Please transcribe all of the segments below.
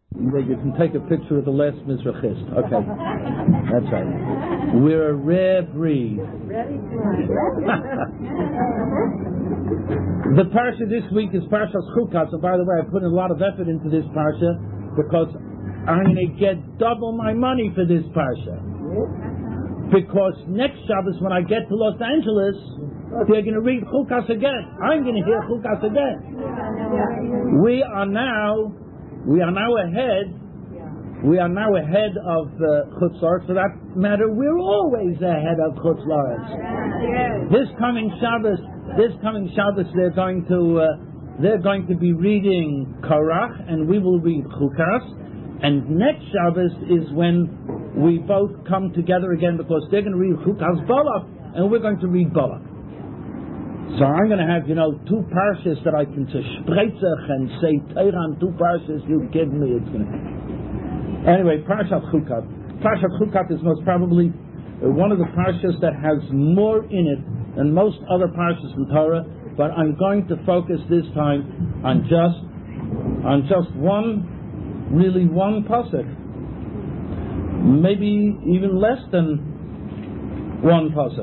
Yeah, you can take a picture of the last Mizrachist. Okay. That's right. We're a rare breed. The parsha this week is Parshas Chukat. So by the way, I put a lot of effort into this parsha because I'm going to get double my money for this parsha. Because next Shabbos when I get to Los Angeles, they're going to read Chukas again. I'm going to hear Chukas again. We are now ahead of Chutz La'aretz. For that matter, we're always ahead of Chutz La'aretz. This coming Shabbos, they're going to be reading Korach, and we will read Chukas. And next Shabbos is when we both come together again, because they're going to read Chukas Balak, and we're going to read Balak. So I'm going to have, two parshas that I can spreizach and say Teiran, two parshas you give me. It's going to. Anyway, Parshat Chukat. Parshat Chukat is most probably one of the parshas that has more in it than most other parshas in Torah. But I'm going to focus this time on just one pasuk, maybe even less than one pasuk.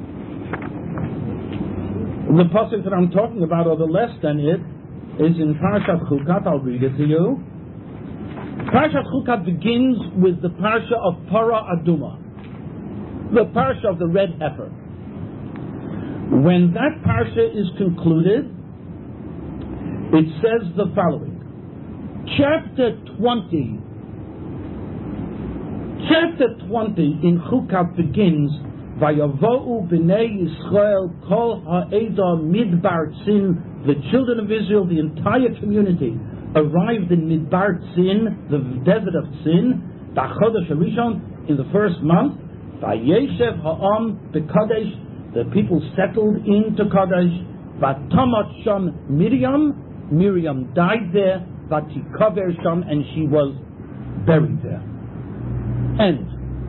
The pasuk that I'm talking about, or the less than it, is in Parshat Chukat. I'll read it to you. Parshat Chukat begins with the parsha of Parah Aduma, the parsha of the red heifer. When that parsha is concluded, it says the following. Chapter 20 in Chukat begins, Vayavo'u b'nei Yisrael kol ha'eda midbar tzin. The children of Israel, the entire community, arrived in Midbar Tzin, the desert of Tzin, B'chodesh Harishon, in the first month. Vayeshev ha'am b'Kadesh. The people settled into Kadesh. V'tamat sham Miriam. Miriam died there. V'tikaver sham, and she was buried there. And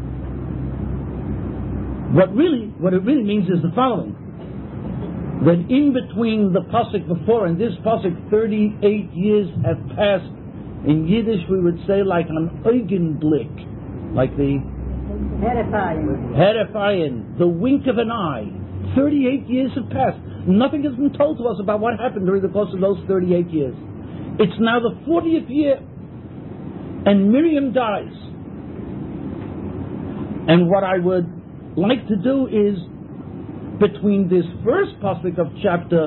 what it really means is the following: that in between the pasuk before and this pasuk, 38 years have passed. In Yiddish we would say like an Augenblick, like the Herefein, the wink of an eye. 38 years have passed. Nothing has been told to us about what happened during the course of those 38 years. It's now the 40th year, and Miriam dies. And what I would like to do is, between this first pasuk of chapter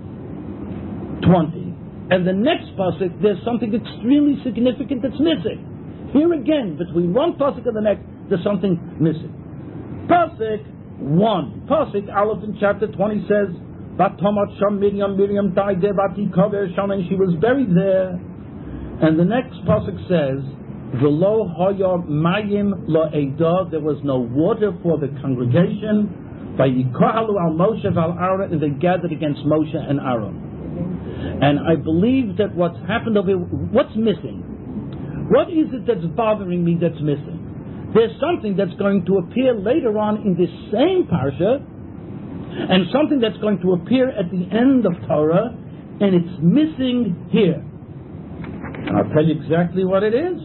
20 and the next pasuk, there's something extremely significant that's missing. Here again, between one pasuk and the next, there's something missing. Pasuk 1, pasuk Aleph in chapter 20 says, V'tamat sham Miriam. Miriam died there, v'tikaver sham, and she was buried there. And the next pasuk says, V'lo haya mayim la'edah. There was no water for the congregation. Vayikohalu al Moshe v'al Aaron, and they gathered against Moshe and Aaron. And I believe that what's happened over here, what's missing? What is it that's bothering me that's missing? There's something that's going to appear later on in this same parsha, and something that's going to appear at the end of Torah, and it's missing here. And I'll tell you exactly what it is.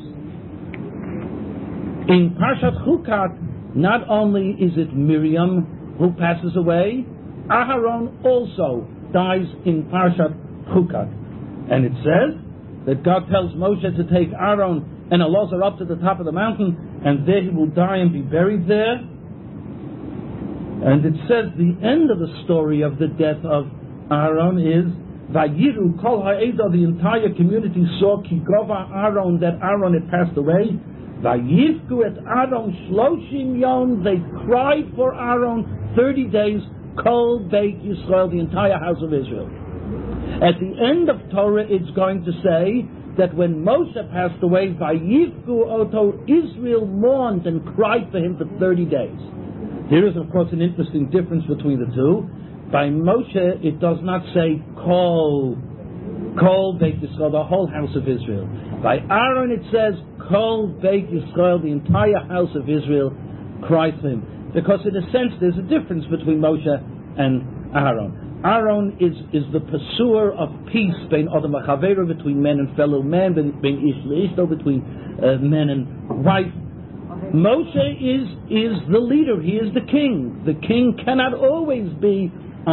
In Parshat Chukat, not only is it Miriam who passes away, Aharon also dies in Parshat Chukat. And it says that God tells Moshe to take Aaron and Elazar up to the top of the mountain, and there he will die and be buried there. And it says the end of the story of the death of Aaron is Vayiru kol ha'edah. The entire community saw Kigova Aaron, that Aaron had passed away. Vayivku et Aaron shloshim yom. They cried for Aaron 30 days. Kol Beit Yisrael, the entire house of Israel. At the end of Torah, it's going to say that when Moshe passed away, Vayivku oto, Israel mourned and cried for him for 30 days. There is, of course, an interesting difference between the two. By Moshe, it does not say Kol Beit Yisrael, the whole house of Israel. By Aaron, it says Kol Beit Yisrael, the entire house of Israel cried for him. Because in a sense, there's a difference between Moshe and Aaron. Aaron is the pursuer of peace between Adam Chaveru, between men and fellow men, between Ish Leishto, between man and wife. Moshe is the leader. He is the king. The king cannot always be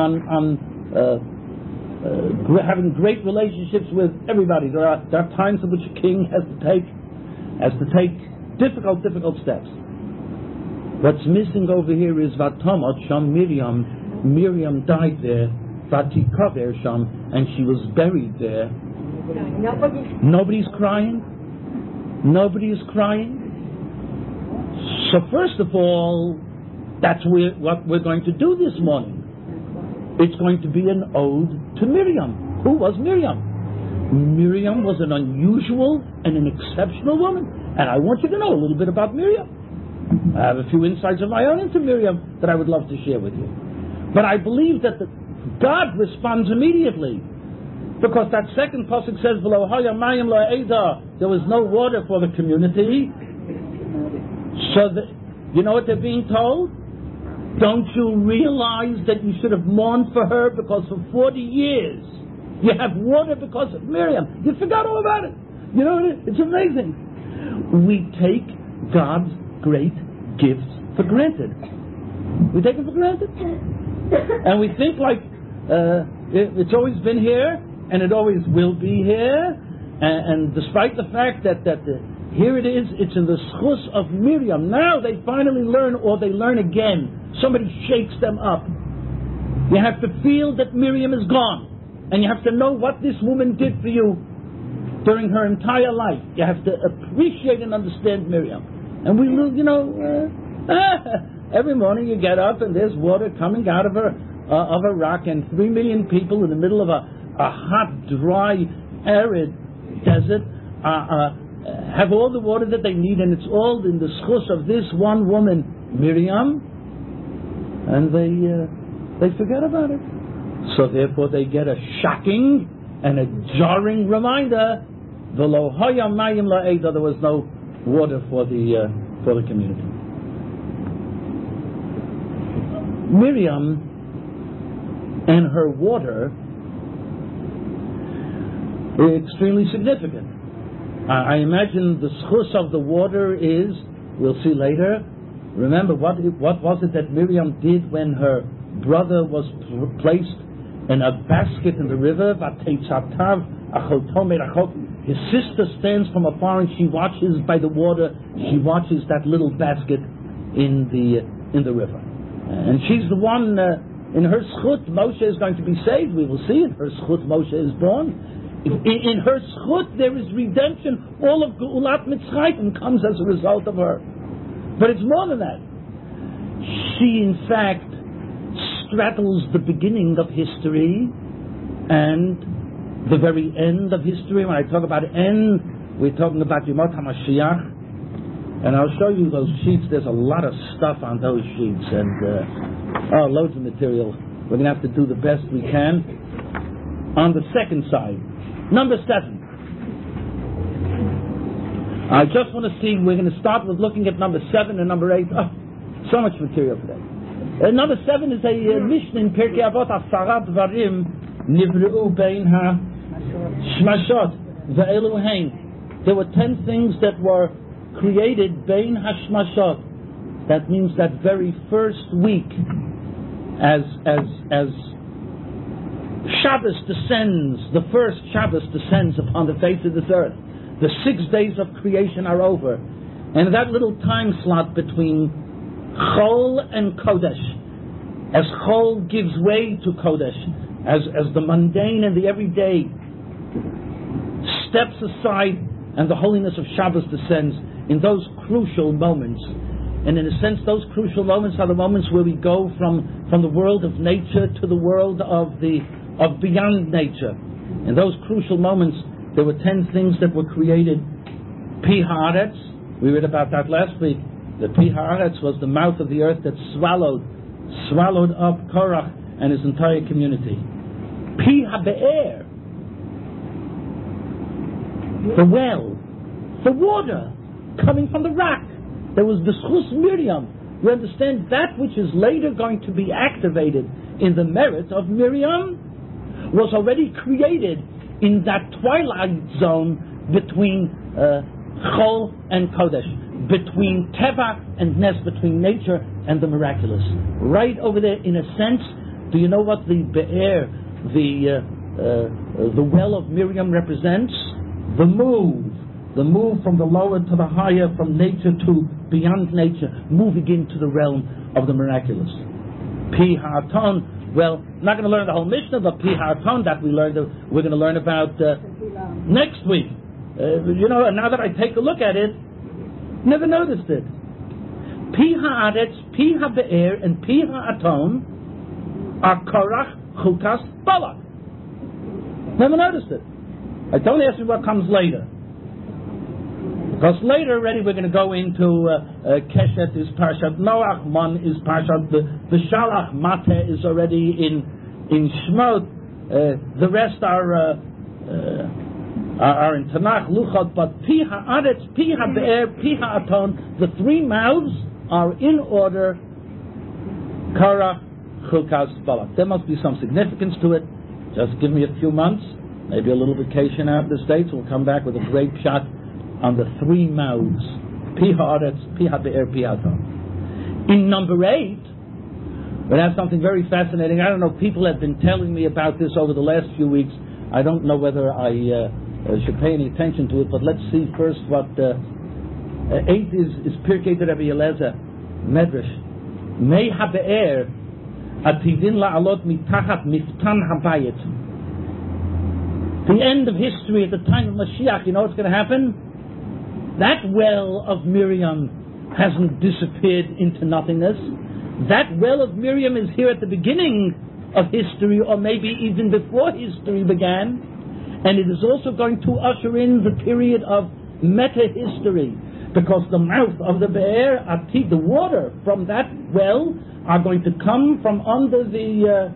having great relationships with everybody. There are times in which a king has to take difficult steps. What's missing over here is Vatomot Sham Miriam. Miriam died there, Vatikaver Sham, and she was buried there. Nobody's crying. Nobody is crying. So first of all, that's what we're going to do this morning. It's going to be an ode to Miriam. Who was Miriam? Miriam was an unusual and an exceptional woman. And I want you to know a little bit about Miriam. I have a few insights of my own into Miriam that I would love to share with you. But I believe that God responds immediately. Because that second pasuk says, there was no water for the community. So you know what they're being told? Don't you realize that you should have mourned for her because for 40 years you have water because of Miriam? You forgot all about it. You know, it's amazing. We take God's great gifts for granted. We take it for granted. And we think like it's always been here and it always will be here. And despite the fact that here it is, it's in the schus of Miriam. Now they finally learn, or they learn again. Somebody shakes them up. You have to feel that Miriam is gone. And you have to know what this woman did for you during her entire life. You have to appreciate and understand Miriam. And we will, every morning you get up and there's water coming out of a rock, and 3 million people in the middle of a hot, dry, arid desert have all the water that they need, and it's all in the schus of this one woman, Miriam, and they forget about it. So therefore they get a shocking and a jarring reminder: V'lo haya mayim la'eda, there was no water for the community. Miriam and her water are extremely significant. I imagine the schus of the water is, we'll see later. Remember, what was it that Miriam did when her brother was placed in a basket in the river? His sister stands from afar and she watches by the water. She watches that little basket in the river, and she's the one. In her schut, Moshe is going to be saved. We will see. In her schut, Moshe is born. In her schut, there is redemption. All of Geulat Mitzrayim comes as a result of her. But it's more than that. She, in fact, straddles the beginning of history and the very end of history. When I talk about end, we're talking about Yemot HaMashiach. And I'll show you those sheets. There's a lot of stuff on those sheets, and loads of material. We're going to have to do the best we can. On the second side, number 7. I just want to see, we're going to start with looking at number 7 and number 8. Oh, so much material today. Number 7 is a Mishnah in Pirkei Avot, Asarat Varim Nivreu Bein HaShmashot Ve'elu Hein. There were 10 things that were created Bein HaShmashot. That means that very first week, as Shabbos descends, the first Shabbos descends upon the face of this earth. The 6 days of creation are over. And that little time slot between Chol and Kodesh, as Chol gives way to Kodesh, as the mundane and the everyday steps aside and the holiness of Shabbos descends, in those crucial moments. And in a sense, those crucial moments are the moments where we go from the world of nature to the world of beyond nature. In those crucial moments, there were 10 things that were created. Pi Haaretz, we read about that last week. The Pi Haaretz was the mouth of the earth that swallowed up Korach and his entire community. Pi HaBe'er, the well, the water coming from the rock. There was the schus Miriam. You understand, that which is later going to be activated in the merit of Miriam was already created in that twilight zone between Chol and Kodesh, between Teva and Nes, between nature and the miraculous. Right over there, in a sense, do you know what the Be'er, the well of Miriam represents? The move from the lower to the higher, from nature to beyond nature, moving into the realm of the miraculous. Pi Ha'aton, well, I'm not going to learn the whole Mishnah, but Pi Ha'aton that we're going to learn about next week. Now that I take a look at it, never noticed it. Pi Ha'aretz, Pi Ha'be'er, and Pi Ha'aton are Korach, Chukas, Balak. Never noticed it. Don't ask me what comes later. Because later already we're going to go into Keshet is Parshat Noach, Mon is Parshat, the Shalach Mate is already in Shmot, the rest are in Tanakh, Luchot, but Pi Ha'aretz, Pi Ha'be'er, Pi Ha'aton, the three mouths are in order, Korach, Chukas, Balak. There must be some significance to it. Just give me a few months, maybe a little vacation out in the States, we'll come back with a great shot on the three mouths, Pi Ha'aretz, Pi Ha'be'er, Pi Ha'aton. In number 8, we have something very fascinating. I don't know, people have been telling me about this over the last few weeks. I don't know whether I should pay any attention to it, but let's see first what 8 is Pirkei de Rabbi Eliezer, Medrash. Mei Ha'be'er, Ativin la'alot mitachat miftan habayit. The end of history at the time of Mashiach, you know what's going to happen? That well of Miriam hasn't disappeared into nothingness. That well of Miriam is here at the beginning of history, or maybe even before history began, and it is also going to usher in the period of meta-history, because the mouth of the Be'er Atid, the water from that well, are going to come from under the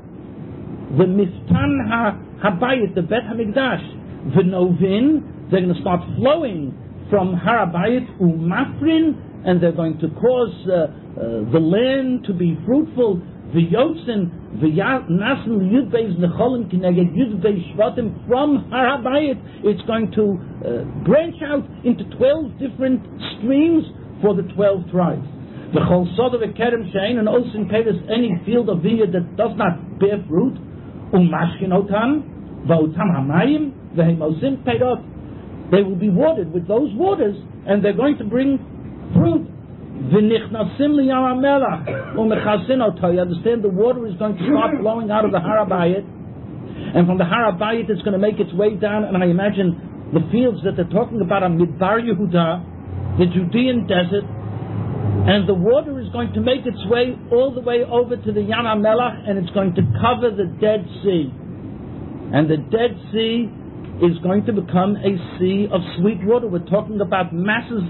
Miftan HaBayit, the Bet HaMikdash. The Novin, they're going to start flowing from Har HaBayit Umafrin, and they're going to cause the land to be fruitful. The Yotzin, the Nasan Yudbeis Necholim Kineged Yudbeis Shvatim, from Har HaBayit, it's going to branch out into 12 different streams for the 12 tribes. The Chol Soda V'Kerem Shein, and also in Peres, any field of vineyard that does not bear fruit, Umashkin Otan, V'Otam Hamayim, V'Hemosim Peirot. They will be watered with those waters, and they're going to bring fruit. V'nichnasim liyam hamelach u'mechasin oto. You understand? The water is going to start flowing out of the Har HaBayit, and from the Har HaBayit it's going to make its way down. And I imagine the fields that they're talking about are Midbar Yehuda, the Judean desert, and the water is going to make its way all the way over to the Yam HaMelach, and it's going to cover the Dead Sea. And the Dead Sea is going to become a sea of sweet water. We're talking about massive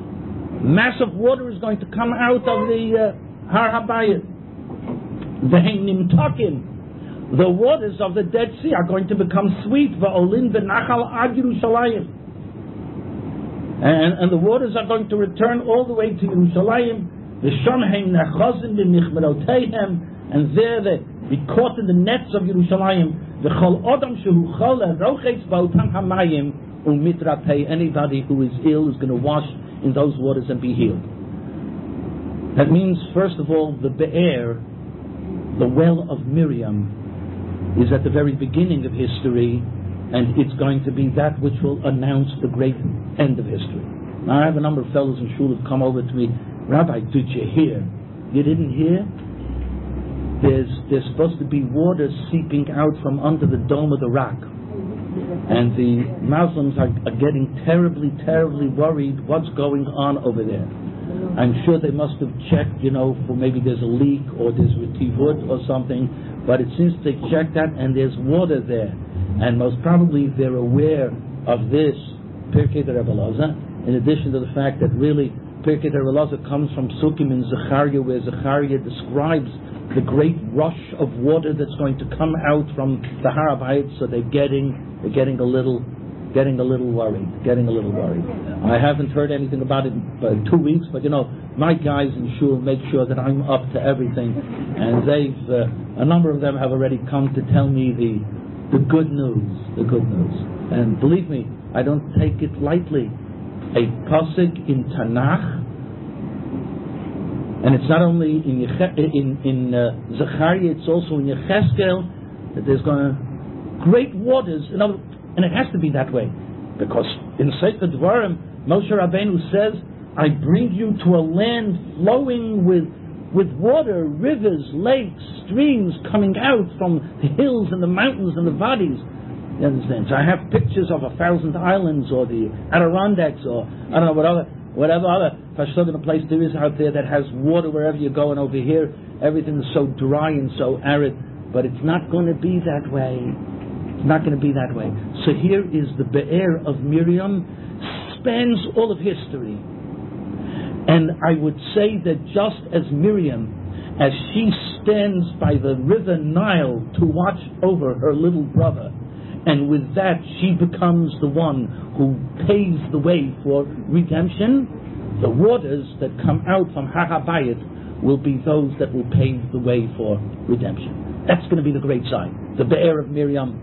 water is going to come out of the Har HaBayit. The waters of the Dead Sea are going to become sweet. V'olin v'nachal ad Yerushalayim. And the waters are going to return all the way to Yerushalayim. V'shomheim nechozim b'michmeroteihem, and there they be caught in the nets of Yerushalayim. V'chol odam shehu chole roches ba'otam hamayim u'mitratei. Anybody who is ill is going to wash in those waters and be healed. That means, first of all, the Be'er, the well of Miriam, is at the very beginning of history, and it's going to be that which will announce the great end of history. Now, I have a number of fellows in shul who've come over to me, Rabbi, did you hear? You didn't hear? There's supposed to be water seeping out from under the dome of the rock. And the Muslims are getting terribly, terribly worried what's going on over there. I'm sure they must have checked, for maybe there's a leak or there's retivut or something, but it seems they checked that and there's water there. And most probably they're aware of this Pirkei de Rebbe Elazar, in addition to the fact that really Pirkei de Rebbe Elazar comes from Sukkim in Zechariah, where Zechariah describes the great rush of water that's going to come out from the Har HaBayit, so they're getting a little getting a little worried. I haven't heard anything about it in 2 weeks, but my guys in shul make sure that I'm up to everything, and a number of them have already come to tell me the good news. And believe me, I don't take it lightly. A pasuk in Tanakh, and it's not only in Zechariah, it's also in Yecheskel, that there's going to great waters, and it has to be that way, because in Sefer Dvarim, Moshe Rabbeinu says, I bring you to a land flowing with water, rivers, lakes, streams coming out from the hills and the mountains and the valleys. You understand? So I have pictures of 1,000 islands, or the Adirondacks, or I don't know whatever other Pashtugan place there is out there that has water wherever you go, and over here everything is so dry and so arid. But it's not going to be that way. So here is the Be'er of Miriam, spans all of history. And I would say that just as Miriam, as she stands by the river Nile to watch over her little brother, and with that she becomes the one who paves the way for redemption, the waters that come out from Har HaBayit will be those that will pave the way for redemption. That's going to be the great sign, the Be'er of Miriam.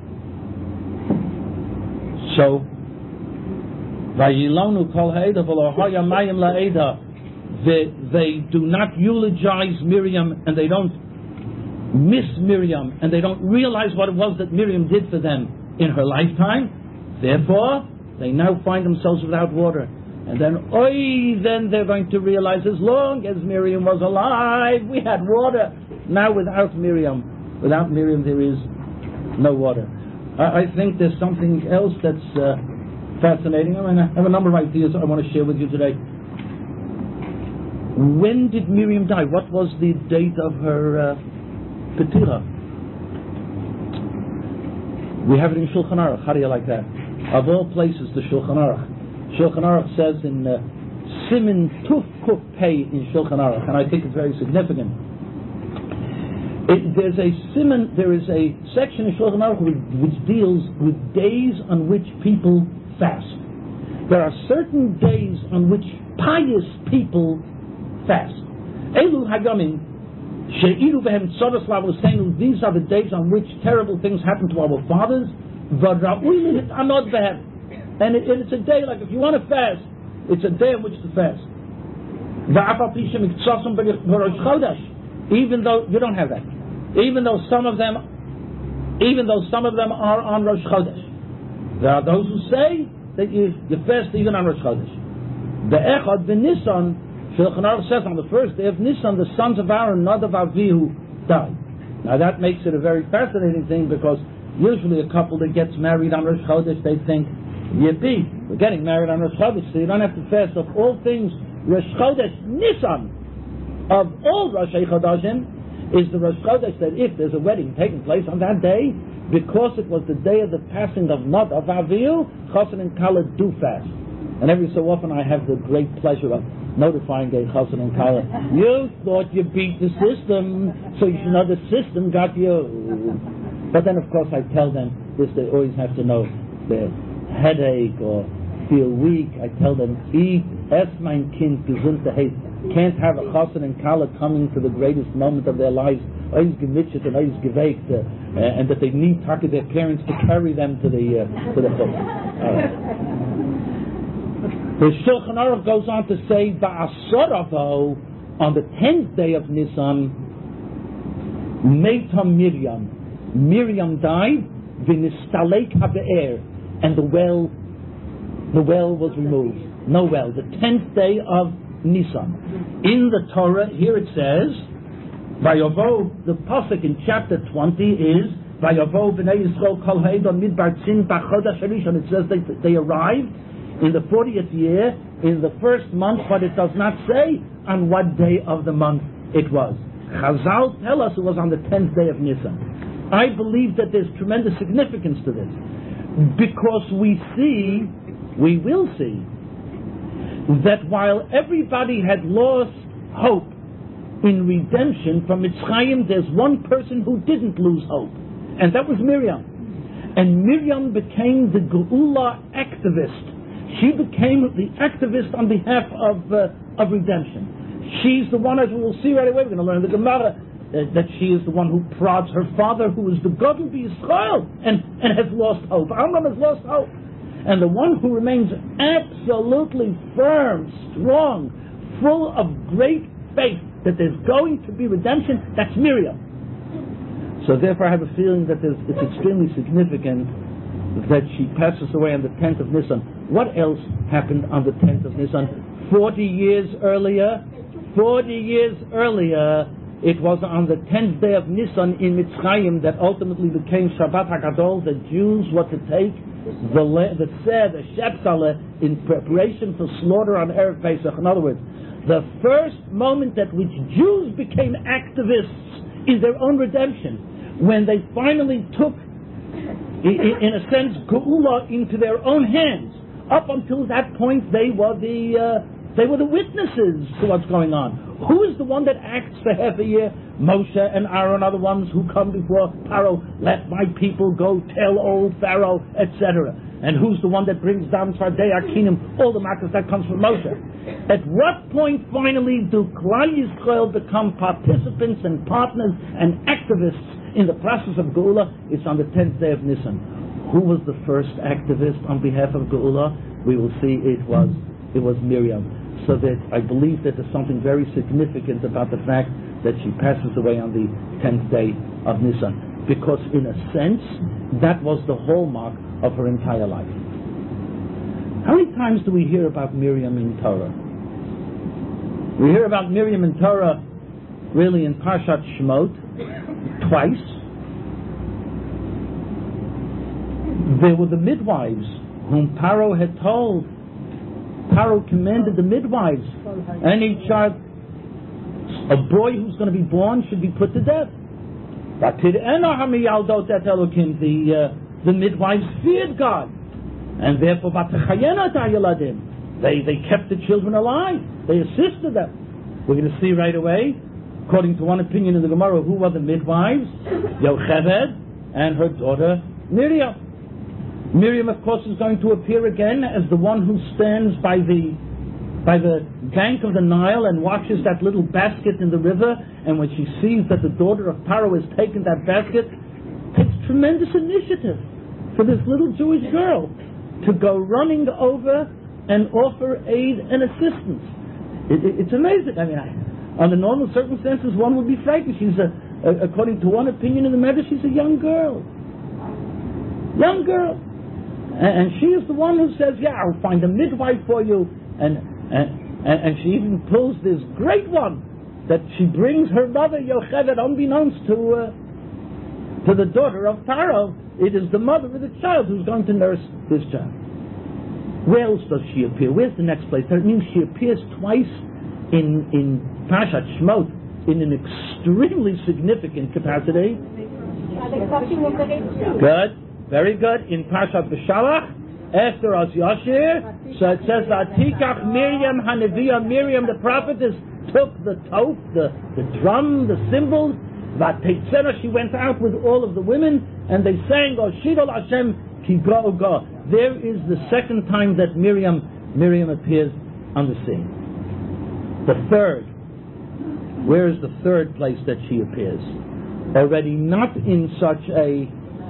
So, Vayilonu kol ha'eda v'lo haya mayim la'eda. They do not eulogize Miriam, and they don't miss Miriam, and they don't realize what it was that Miriam did for them in her lifetime. Therefore, they now find themselves without water. And then they're going to realize, as long as Miriam was alive, we had water. Now without Miriam there is no water. I think there's something else that's fascinating. I have a number of ideas I want to share with you today. When did Miriam die? What was the date of her Petira? We have it in Shulchan Aruch. How do you like that? Of all places, the Shulchan Aruch. Shulchan Aruch says in Simin Tuf Kuf Pei in Shulchan Aruch, and I think it's very significant. There is a section in Shulchan Aruch which deals with days on which people fast. There are certain days on which pious people fast. Elu Hagamim She'iru Behem Tzoros Lavosenu. These are the days on which terrible things happen to our fathers. V'ra'ui Anod Behem. And it's a day, like if you want to fast, it's a day on which to fast. Even though you don't have that, even though some of them are on Rosh Chodesh, there are those who say that you fast even on Rosh Chodesh. The Echad v'Nisan, Shulchan Aruch says on the first day of Nisan, the sons of Aaron, Nadav Avihu, died. Now that makes it a very fascinating thing, because usually a couple that gets married on Rosh Chodesh, they think, yippee, we're getting married on Rosh Chodesh, so you don't have to fast. Of all things, Rosh Chodesh Nisan, of all Rosh Chodashim, is the Rosh Chodesh that if there's a wedding taking place on that day, because it was the day of the passing of Nadav Avihu, Chassan and Kala do fast. And every so often I have the great pleasure of notifying the Chassan and Kala, you thought you beat the system, so you should know the system got you. But then of course I tell them this, they always have to know their headache or feel weak. I tell them, eat, es mein Kind, gesund heißt. Can't have a Chassan and Kala coming to the greatest moment of their lives, and that they need to talk to their parents to carry them to the place. The Shulchan Aruch goes on to say, Ba'asaravo, on the 10th day of Nisan, Meta Miriam died, V'nistalek ha'be'er, and the well was removed. No well. The 10th day of Nisan. In the Torah, here it says, Vayavo, the pasuk in chapter 20 is, Vayavo b'nei Yisrael kol ha'edon midbar tzin b'chodesh harishon. It says they arrived in the 40th year, in the first month, but it does not say on what day of the month it was. Chazal tell us it was on the 10th day of Nisan. I believe that there's tremendous significance to this, because we will see, that while everybody had lost hope in redemption from Mitzrayim, there's one person who didn't lose hope, and that was Miriam. And Miriam became the Geula activist. She became the activist on behalf of redemption. She's the one, as we will see right away, we're going to learn the Gemara, that she is the one who prods her father, who is the Gadol B'Yisrael, and has lost hope. Amram has lost hope. And the one who remains absolutely firm, strong, full of great faith that there's going to be redemption, that's Miriam. So therefore I have a feeling that it's extremely significant that she passes away on the 10th of Nisan. What else happened on the 10th of Nisan? 40 years earlier, it was on the 10th day of Nisan in Mitzrayim that ultimately became Shabbat HaGadol. The Jews were to take the Shepsale in preparation for slaughter on Erev Pesach. In other words, the first moment at which Jews became activists in their own redemption, when they finally took, in a sense, Geula into their own hands. Up until that point, they were the witnesses to what's going on. Who is the one that acts for half a year? Moshe and Aaron are the ones who come before Pharaoh. Let my people go, tell old Pharaoh, etc. And who's the one that brings down Tzadei Akinim? All the matters that comes from Moshe. At what point finally do Klal Yisrael become participants and partners and activists in the process of Geula? It's on the 10th day of Nisan. Who was the first activist on behalf of Geula? We will see it was Miriam. So that I believe that there's something very significant about the fact that she passes away on the 10th day of Nisan. Because in a sense, that was the hallmark of her entire life. How many times do we hear about Miriam in Torah? We hear about Miriam in Torah really in Parshat Shemot twice. There were the midwives whom Paro had told. Paro commanded the midwives, any child, a boy who's going to be born should be put to death. The midwives feared God, and therefore they kept the children alive. They assisted them. We're going to see right away, according to one opinion in the Gemara, who were the midwives? Yocheved and her daughter Miriam. Miriam, of course, is going to appear again as the one who stands by the bank of the Nile and watches that little basket in the river, and when she sees that the daughter of Pharaoh has taken that basket, takes tremendous initiative for this little Jewish girl to go running over and offer aid and assistance. It's amazing. I mean, under normal circumstances, one would be frightened. She's according to one opinion in the Medrash, she's a young girl. And she is the one who says, yeah, I'll find a midwife for you. And she even pulls this great one that she brings her mother Yocheved, unbeknownst to the daughter of Pharaoh. It is the mother of the child who's going to nurse this child. Where else does she appear? Where's the next place? That means she appears twice in Parshat Shemot in an extremely significant capacity. Good. Very good. In Parshat B'Shalach, after Oz Yashir, so it says that Tikach Miriam Haneviyah, Miriam the prophetess took the tof, the drum, the cymbals, Vatetzena, she went out with all of the women, and they sang, O Shidol Hashem Ki Go Go. There is the second time that Miriam appears on the scene. The third, where is the third place that she appears? Already not in such a...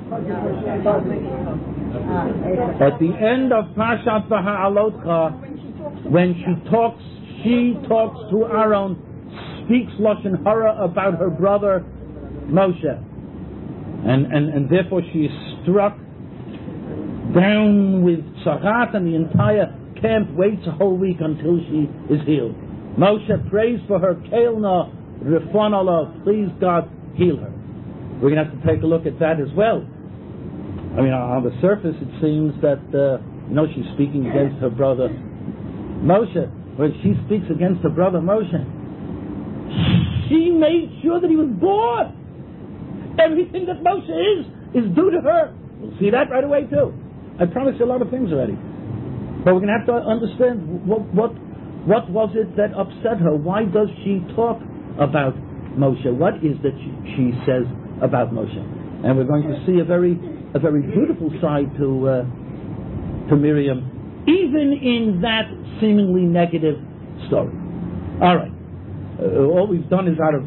At the end of Parshat V'Ha'alotcha, when she talks to Aaron, speaks Lashon Hara about her brother Moshe, and therefore she is struck down with Sarat, and the entire camp waits a whole week until she is healed. Moshe prays for her, Kailna Rifon Allah, please God, heal her. We're going to have to take a look at that as well. I mean, on the surface it seems that, she's speaking against her brother Moshe. When she speaks against her brother Moshe, she made sure that he was born. Everything that Moshe is due to her. We'll see that right away too. I promised you a lot of things already. But we're going to have to understand what was it that upset her. Why does she talk about Moshe? What is that she says about Moshe? And we're going to see a very a very beautiful side to Miriam, even in that seemingly negative story. All right. All we've done is out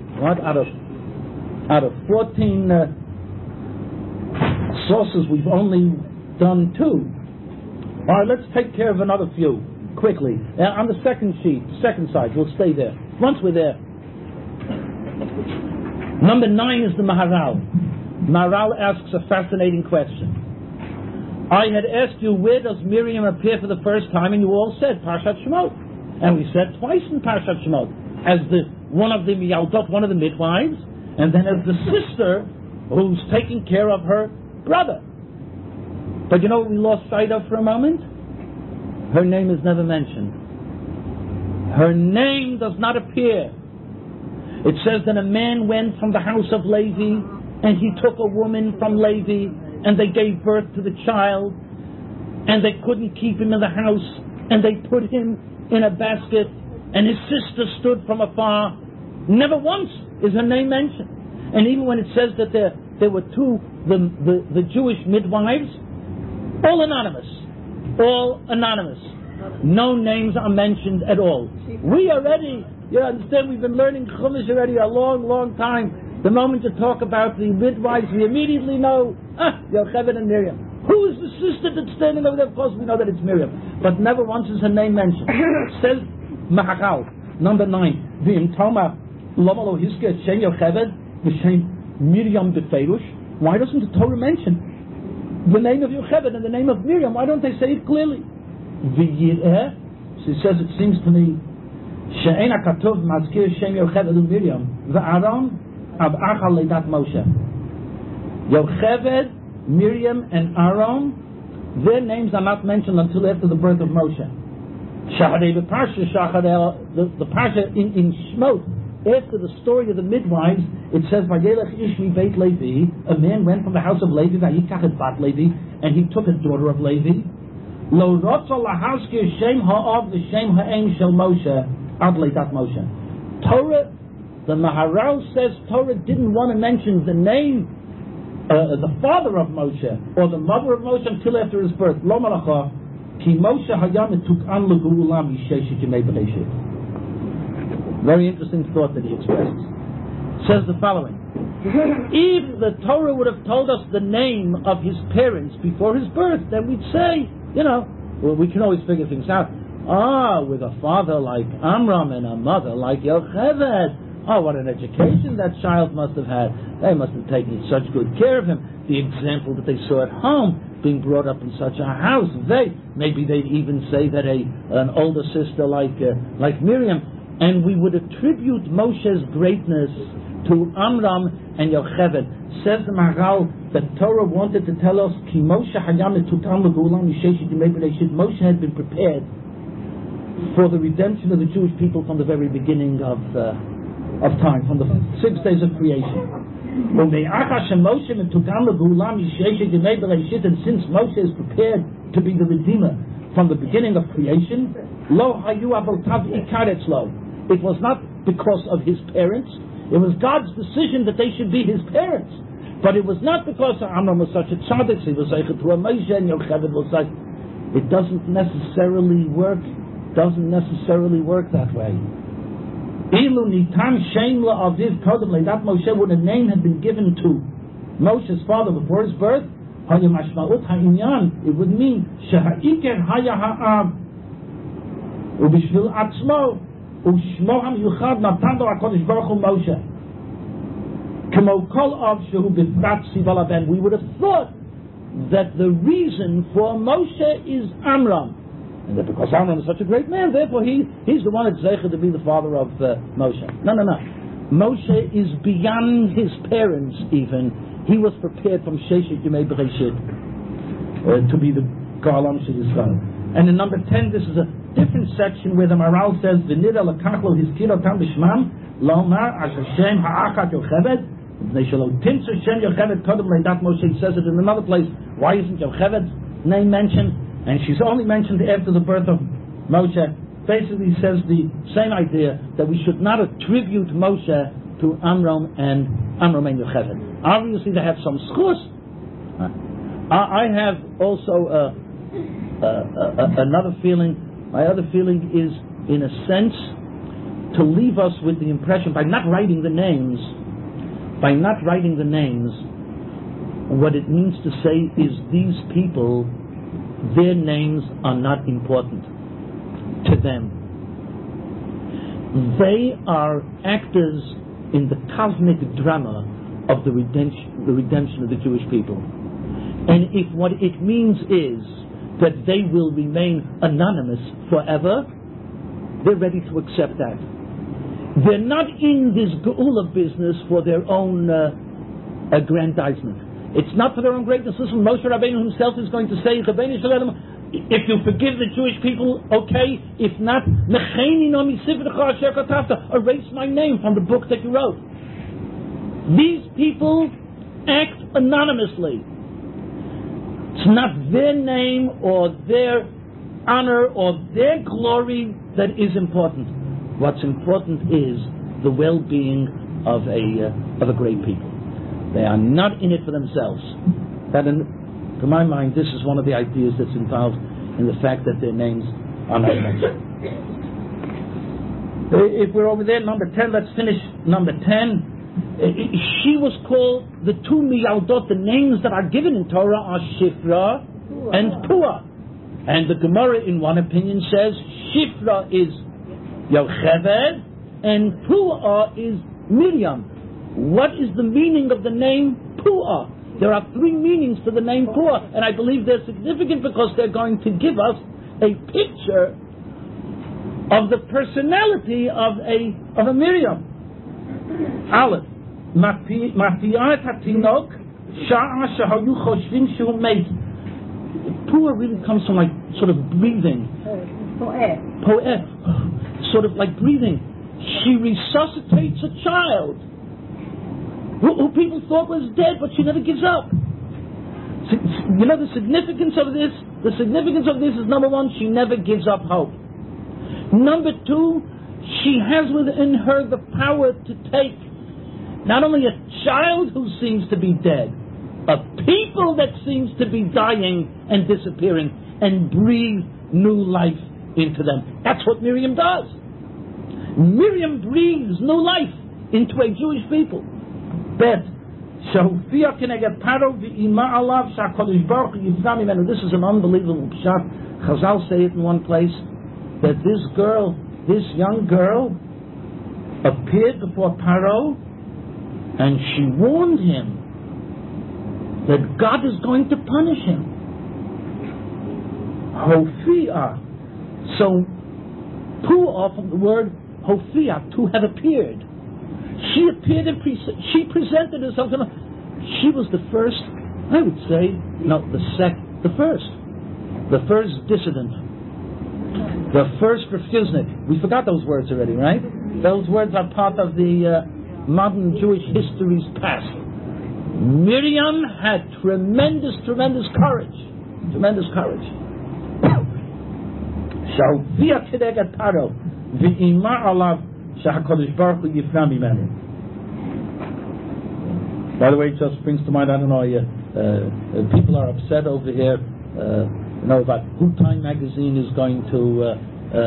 of 14 sources, we've only done 2. All right, let's take care of another few quickly. On the second sheet, the second side, we'll stay there. Once we're there, number 9 is the Maharal. Maharal asks a fascinating question. I had asked you, where does Miriam appear for the first time, and you all said Parshat Shemot. And we said twice in Parshat Shemot, as one of the Yaldot, one of the midwives, and then as the sister who's taking care of her brother. But you know what we lost sight of for a moment? Her name is never mentioned. Her name does not appear. It says that a man went from the house of Levi, and he took a woman from Levi, and they gave birth to the child, and they couldn't keep him in the house, and they put him in a basket, and his sister stood from afar. Never once is her name mentioned. And even when it says that there were 2, the Jewish midwives, all anonymous. No names are mentioned at all. We already, you understand, we've been learning Chumash already a long, long time. The moment you talk about the midwives, we immediately know, Yocheved and Miriam. Who is the sister that's standing over there? Of course we know that it's Miriam. But never once is her name mentioned. Says Mahakal, number 9. V'im Toma, Lomalo Hiske, Shem Yocheved, V'Shem Miriam Befeirush. Why doesn't the Torah mention the name of Yocheved and the name of Miriam? Why don't they say it clearly? V'yireh, she says, it seems to me, She'en HaKatov Mazkir Shem Yocheved and Miriam, V'Aaron, Ab-Achal Leidat Moshe. Yocheved, Miriam, and Aaron, their names are not mentioned until after the birth of Moshe. The Parsha in Shemot, after the story of the midwives, it says, Vayelech Ish mi Beit Levi, a man went from the house of Levi, Vayikach et Bat Levi, and he took a daughter of Levi. Lo Rotza Lahaskir Shem Ha'av V'Shem Ha'em Shel Moshe, Ad Leidat Moshe. Torah, the Maharal says Torah didn't want to mention the name, the father of Moshe, or the mother of Moshe until after his birth. Lo Malacha, Ki Moshe Hayam Tuk'an L'Gulam Yisheshit Yemei B'Leishit. Very interesting thought that he expressed. Says the following. If the Torah would have told us the name of his parents before his birth, then we'd say, well, we can always figure things out. With a father like Amram and a mother like Yocheved, what an education that child must have had. They must have taken such good care of him. The example that they saw at home, being brought up in such a house. Maybe they'd even say that an older sister like Miriam, and we would attribute Moshe's greatness to Amram and Yocheved. Says the Maharal that Torah wanted to tell us, Ki Moshe Hayam Tutam L'Gulam Yisheshit Yemei B'Leishit. Moshe had been prepared for the redemption of the Jewish people from the very beginning of time, from the 6 days of creation. And since Moshe is prepared to be the Redeemer from the beginning of creation, it was not because of his parents. It was God's decision that they should be his parents. But it was not because Amram was such a tzaddik, he was like to a Moshe, and Yocheved was like. It doesn't necessarily work that way. Ilu nitan shem la'aviv kodem leidat Moshe, when a name had been given to Moshe's father before his birth, it would mean sheha'iker haya ha'am ubishvil atzmo ushmo ha'miyuchad natan lo HaKadosh Baruch Hu Moshe kemo kol av shehu b'frat sival haben. We would have thought that the reason for Moshe is Amram, and that because Amram is such a great man, therefore he's the one that's zeicher to be the father of Moshe. No. Moshe is beyond his parents even. He was prepared from Sheshit Yemei B'Reishit to be the Garlam Shel Yisrael. And in number 10, this is a different section where the Maharal says, V'nira l'kachlo hizkirotam b'shmam lomar asher shem ha'achat Yocheved they shall tinser shem Yocheved kodem leidat Moshe. He says it in another place. Why isn't Yocheved's name mentioned? And she's only mentioned after the birth of Moshe. Basically says the same idea, that we should not attribute Moshe to Amram and Yocheved. Obviously they have some schus, I have also another feeling. My other feeling is, in a sense, to leave us with the impression, by not writing the names, what it means to say is these people, their names are not important to them. They are actors in the cosmic drama of the redemption of the Jewish people. And if what it means is that they will remain anonymous forever, they're ready to accept that. They're not in this geula business for their own aggrandizement. It's not for their own greatness. Listen, Moshe Rabbeinu himself is going to say, if you forgive the Jewish people, okay. If not, erase my name from the book that you wrote. These people act anonymously. It's not their name or their honor or their glory that is important. What's important is the well-being of a great people. They are not in it for themselves. That, to my mind, this is one of the ideas that's involved in the fact that their names are not mentioned. If we're over there, number 10, let's finish number 10. She was called the two Miyaldot. The names that are given in Torah are Shifra and Pua. And the Gemara, in one opinion, says Shifra is Yocheved and Pua is Miriam. What is the meaning of the name Pua? There are three meanings to the name Pua, and I believe they're significant because they're going to give us a picture of the personality of a Miriam. Aleph, Matiyat Hatinok Sha'a Shahayu Choshvin Shu Meit. Pua really comes from like sort of breathing. Poet. Sort of like breathing. She resuscitates a child who people thought was dead, but she never gives up. You know the significance of this? The significance of this is, number one, she never gives up hope. Number two, she has within her the power to take not only a child who seems to be dead, a people that seems to be dying and disappearing, and breathe new life into them. That's what Miriam does. Miriam breathes new life into a Jewish people. Bet. This is an unbelievable pshat. Chazal say it in one place, that this young girl appeared before Paro and she warned him that God is going to punish him. Hofi'ah. So, Pu'ah from the word Hofi'ah, to have appeared. She appeared and she presented herself. She was the first, I would say, the first dissident. The first refusnik. We forgot those words already, right? Those words are part of the modern Jewish history's past. Miriam had tremendous courage. Tremendous courage. Shalvia kedegat Paro v'imar alav shahakodesh baruch hu yifna mimenu. By the way, it just brings to mind, I don't know, people are upset over here, about who Time magazine is going to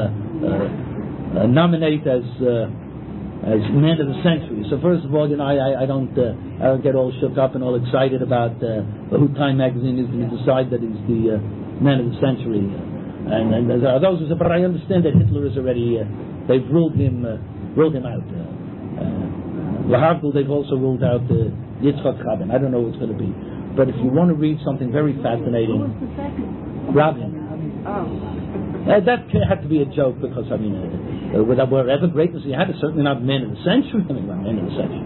nominate as Man of the Century. So first of all, I don't get all shook up and all excited about who Time magazine is going to decide that he's the Man of the Century. And there are those who say, but I understand that Hitler is already, they've ruled him out. Lahavdil, they've also ruled out Yitzchak Rabin. I don't know what it's going to be. But if you want to read something very fascinating, Rabin. That had to be a joke because, wherever greatness he had, it's certainly not Man of the Century. Man of the Century.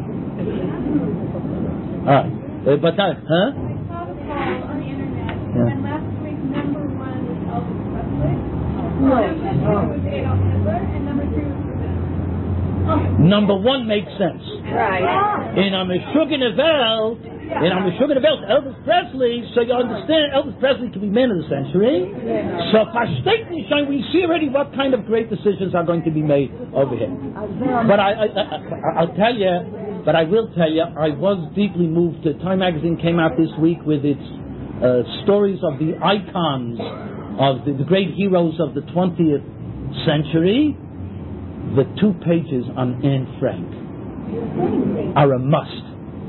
All right. But that, huh? I saw the poll on the internet, and last week number 1 was Elvis Presley. Number 2 was Adolf Hitler, and number 3 was Number 1 makes sense. Right. In a Meshuggah Welt, Elvis Presley, so you understand, Elvis Presley can be Man of the Century. So, we see already what kind of great decisions are going to be made over here. But I'll tell you, But I will tell you, I was deeply moved. Time magazine came out this week with its stories of the icons of the great heroes of the 20th century. The 2 pages on Anne Frank are a must.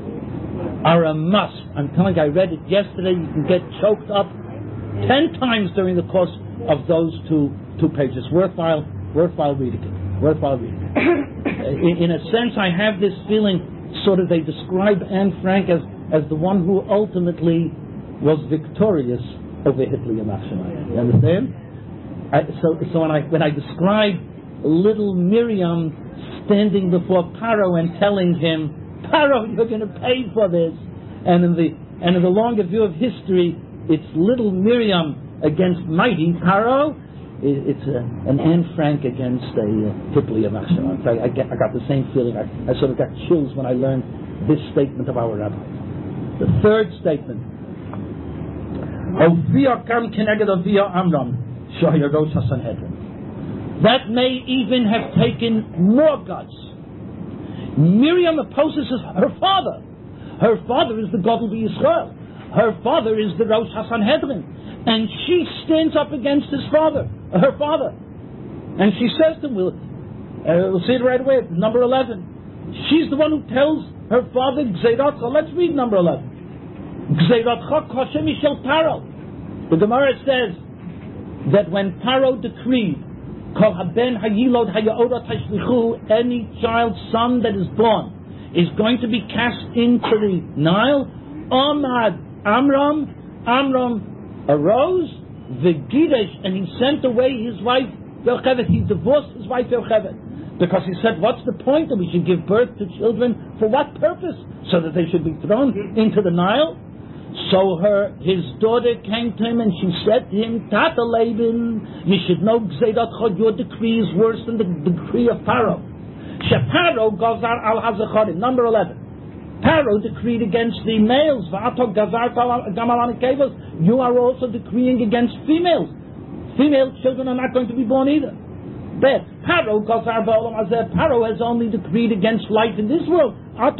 I'm telling you, I read it yesterday. You can get choked up 10 times during the course of those two pages. Worthwhile reading it. In a sense, I have this feeling, sort of, they describe Anne Frank as the one who ultimately was victorious over Hitler and Yamach. You understand? So when I describe little Miriam standing before Paro and telling him, Paro, you're going to pay for this, and in the longer view of history, it's little Miriam against mighty Paro. It's an Anne Frank against a Hitler Yamach. I got the same feeling. I sort of got chills when I learned this statement of our rabbi. The third statement. That may even have taken more guts. Miriam opposes her father. Her father is the Gadol B'Yisrael. Her father is the Rosh HaSanhedrin. And she stands up against her father. And she says to him, we'll see it right away, number 11. She's the one who tells her father, Gzeiratcha. Let's read number 11. Gzeiratcha kosher mishel Paro. The Gemara says that when Paro decreed, Kol haben hayilod hayaora tashlichu, any child's son that is born is going to be cast into the Nile. Amad Amram arose, v'gidesh, and he sent away his wife Yocheved. He divorced his wife Yocheved because he said, what's the point that we should give birth to children? For what purpose? So that they should be thrown into the Nile? So his daughter came to him and she said to him, Tata Laban, you should know your decree is worse than the decree of Paro. Sheparo gazar al hazacharim. Number 11. Paro decreed against the males. You are also decreeing against females. Female children are not going to be born either. But Paro has only decreed against life in this world.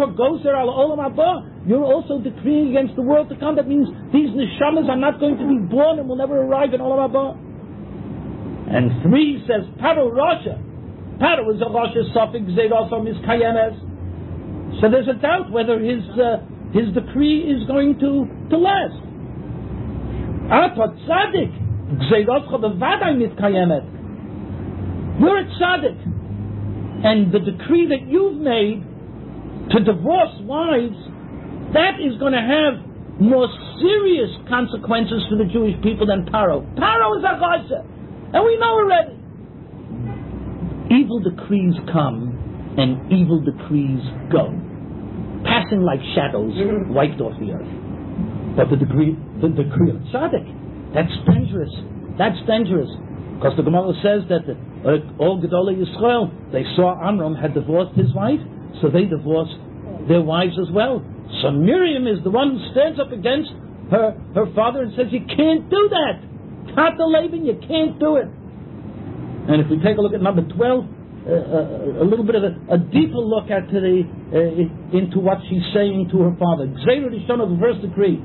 You're also decreeing against the world to come. That means these neshamas are not going to be born and will never arrive in Olam Haba. And 3 says Paro Rasha. Paro is a Rasha suffix Zedasa Miskayemes. So there's a doubt whether his decree is going to last. Atat Tzadik Zedasa Bevadai Miskayemet. You're a tzaddik, and the decree that you've made to divorce wives, that is going to have more serious consequences for the Jewish people than Paro. Paro is a chassid, and we know already. Evil decrees come, and evil decrees go, passing like shadows wiped off the earth. But the decree of tzaddik, that's dangerous. Because the Gemara says that all Gedolei Yisrael, they saw Amram had divorced his wife, so they divorced their wives as well. So Miriam is the one who stands up against her father and says, you can't do that. Tata Laban, you can't do it. And if we take a look at number 12, a little bit of a deeper look at into what she's saying to her father. The first decree.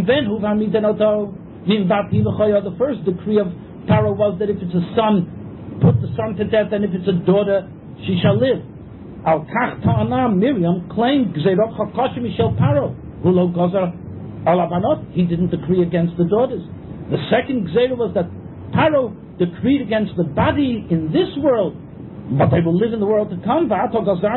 The first decree of Paro was that if it's a son, put the son to death, and if it's a daughter, she shall live. Al Kach Ta'ana, Miriam claimed Gzeirot Chakoshe Mishel Paro, Hulo Gozar Alabanot. He didn't decree against the daughters. The second Gzeirot was that Paro decreed against the body in this world, but they will live in the world to come. Because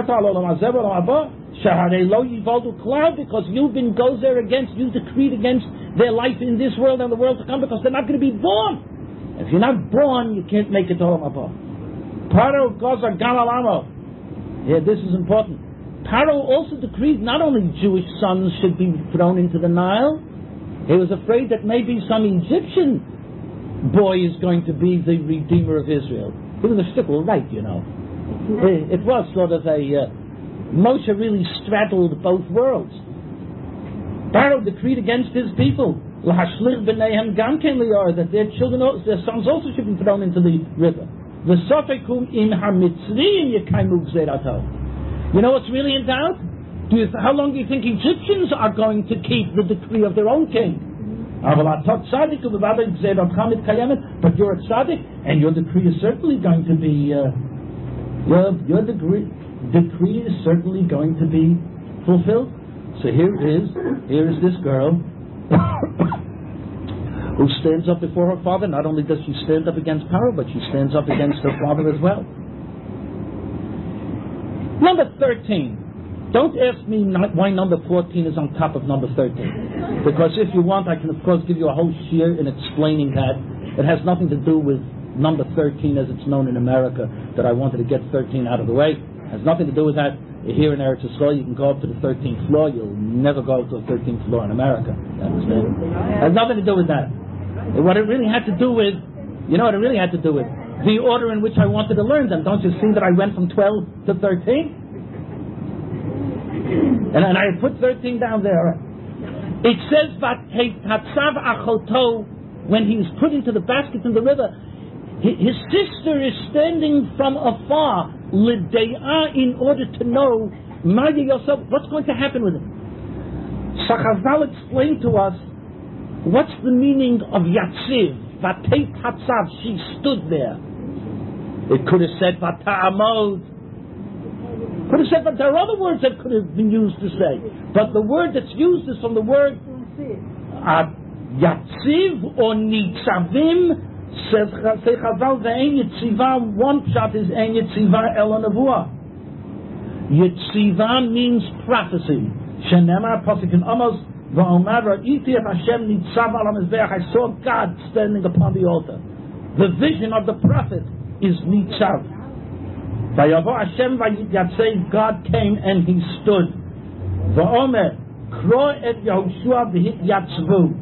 you've been gozer against, you've decreed against their life in this world and the world to come, because they're not going to be born. If you're not born, you can't make it to Olam Haba. Paro gozer galalamo. Yeah, this is important. Paro also decreed not only Jewish sons should be thrown into the Nile. He was afraid that maybe some Egyptian boy is going to be the redeemer of Israel. It was a shtickle, right? You know, it was sort of a Moshe really straddled both worlds. Paro decreed against his people. Lahashlich b'neihem gam ken liyar, that their children, their sons also should be thrown into the river. V'sofekum im hamitzriim yekaimu gzeirato. You know what's really in doubt? How long do you think Egyptians are going to keep the decree of their own king? But you're a tzaddik, and your decree is certainly going to be your decree is certainly going to be fulfilled. So here is this girl who stands up before her father. Not only does she stand up against Paro, but she stands up against her father as well. Number 13. Don't ask me why number 14 is on top of number 13. Because if you want, I can of course give you a whole shiur in explaining that. It has nothing to do with number 13 as it's known in America, that I wanted to get 13 out of the way. It has nothing to do with that. Here in Eretz Yisrael, you can go up to the 13th floor. You'll never go to the 13th floor in America. You understand? It has nothing to do with that. What it really had to do with, the order in which I wanted to learn them. Don't you see that I went from 12 to 13? And I put 13 down there. It says that when he was put into the basket in the river, his sister is standing from afar, in order to know what's going to happen with him. So Chazal explained to us what's the meaning of Yatziv. Vatei Tatzav, she stood there. It could have said Vata'amod. Could have said that there are other words that could have been used to say. But the word that's used is from the word Yatziv or Nitzavim. Says Chazal, Ve'en Yitziva, one pshat is En Yitziva El Nevuah. Yitziva means prophecy. Shenemar Pasuk in Amos, Va'omar Ra'iti et Hashem Nitzav al HaMizbeach. I saw God standing upon the altar. The vision of the prophet is Nitzav. Vayavo Hashem Vayitzei, God came and he stood. Va'omer Kro et Yehoshua v'hit Yatzvu.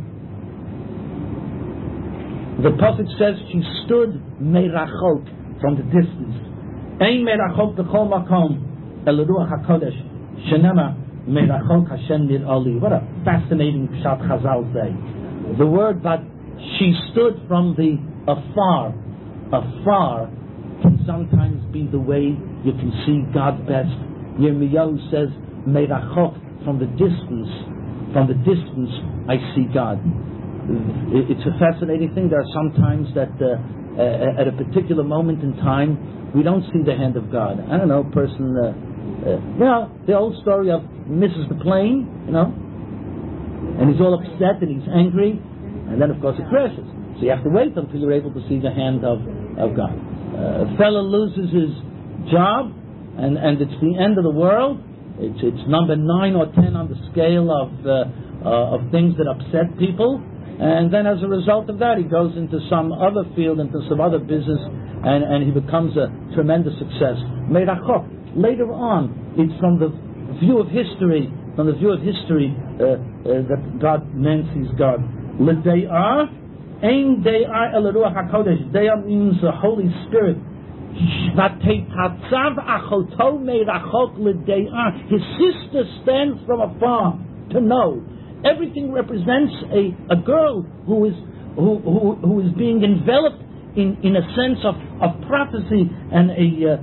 The Prophet says she stood merachok, from the distance. Ein merachok b'chol makom el ruach hakodesh shenema merachok Hashem nir'ali. What a fascinating pshat Chazal say. The word that she stood from the afar can sometimes be the way you can see God best. Yirmiyahu says merachok, from the distance I see God. It's a fascinating thing. There are some times that at a particular moment in time we don't see the hand of God. I don't know, person, the old story of misses the plane, and he's all upset and he's angry, and then of course it crashes. So you have to wait until you're able to see the hand of God. A fellow loses his job, and it's the end of the world. It's number 9 or 10 on the scale of things that upset people. And then as a result of that, he goes into some other field, into some other business, and he becomes a tremendous success. Merachok. Later on, it's from the view of history, that man sees God. L'de'ah, ein de'ah el ruach hakodesh. De'ah means the Holy Spirit. V'teitatzav achoto merachok l'de'ah. His sister stands from afar to know. Everything represents a girl who is being enveloped in a sense of prophecy and a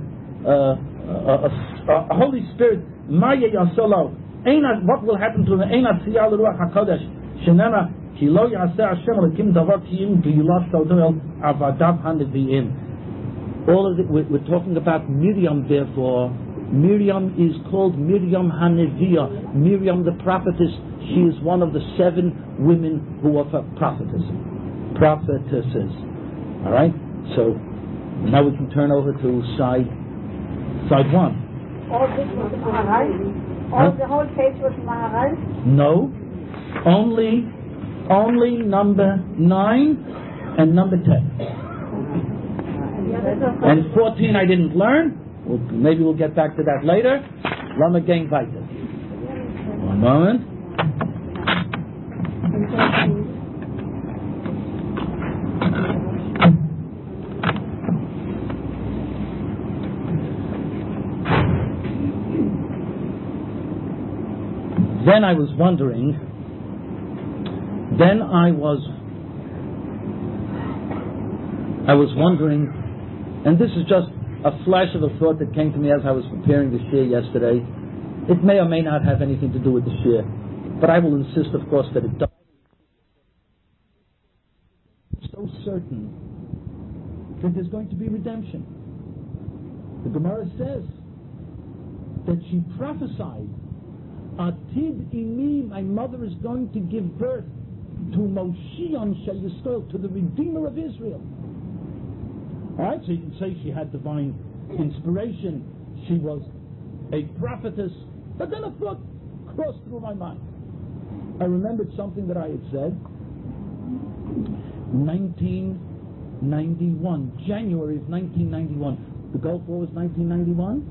Holy Spirit. Maya Yasolo. What will happen to him? Eina Tziyah L'Ruach HaKodesh. Shenema Ki Lo Yaseh Hashem Elokim Davar Kiyim G'ilah Shaldoel Avadav HaNevi'im. All of it, we're talking about Miriam. Therefore, Miriam is called Miriam HaNeviah. Miriam the prophetess. She is one of the 7 women who are prophetesses. All right. So now we can turn over to side 1. All this was Maharal? All the whole page was Maharal? No, only number 9 and number 10. And 14 I didn't learn. Maybe we'll get back to that later. Lama gang weiter. One moment. Then I was wondering, and this is just a flash of a thought that came to me as I was preparing the shiur yesterday. It may or may not have anything to do with the shir, but I will insist, of course, that it does. So certain that there's going to be redemption. The Gemara says that she prophesied, Atid imi, my mother is going to give birth to Moshiach Shel Yisrael, to the Redeemer of Israel. Alright, so you can say she had divine inspiration, she was a prophetess, but then a thought crossed through my mind. I remembered something that I had said. 1991, January of 1991. The Gulf War was 1991?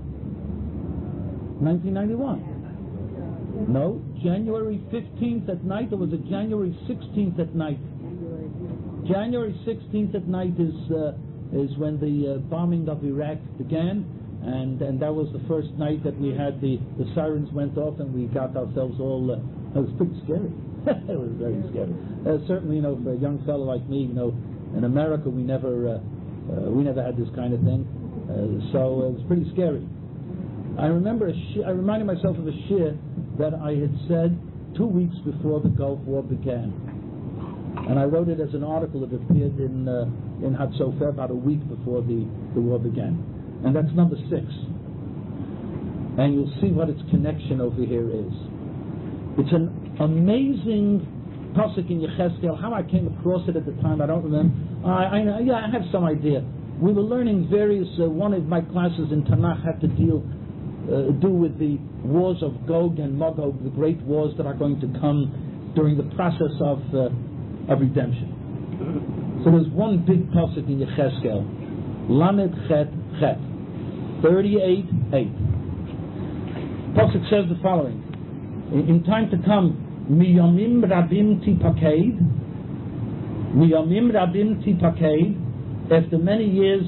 1991. No, January 15th at night, or was it January 16th at night? January 16th at night is when the bombing of Iraq began, and that was the first night that we had the sirens went off and we got ourselves all, it was pretty scary. It was very scary. Certainly, for a young fellow like me, in America we never had this kind of thing, so it was pretty scary. I remember I reminded myself of a shir that I had said 2 weeks before the Gulf War began, and I wrote it as an article that appeared in Hatzofer about a week before the war began, and that's number 6. And you'll see what its connection over here is. It's an amazing pasuk in Yechezkel. How I came across it at the time, I don't remember. I have some idea. We were learning various. One of my classes in Tanakh had to do with the wars of Gog and Magog, the great wars that are going to come during the process of redemption. So there's one big pasuk in Yechezkel, Lamed Chet Chet, 38:8. Pasuk says the following: in time to come, Miyamim Rabim Tipakeid, after many years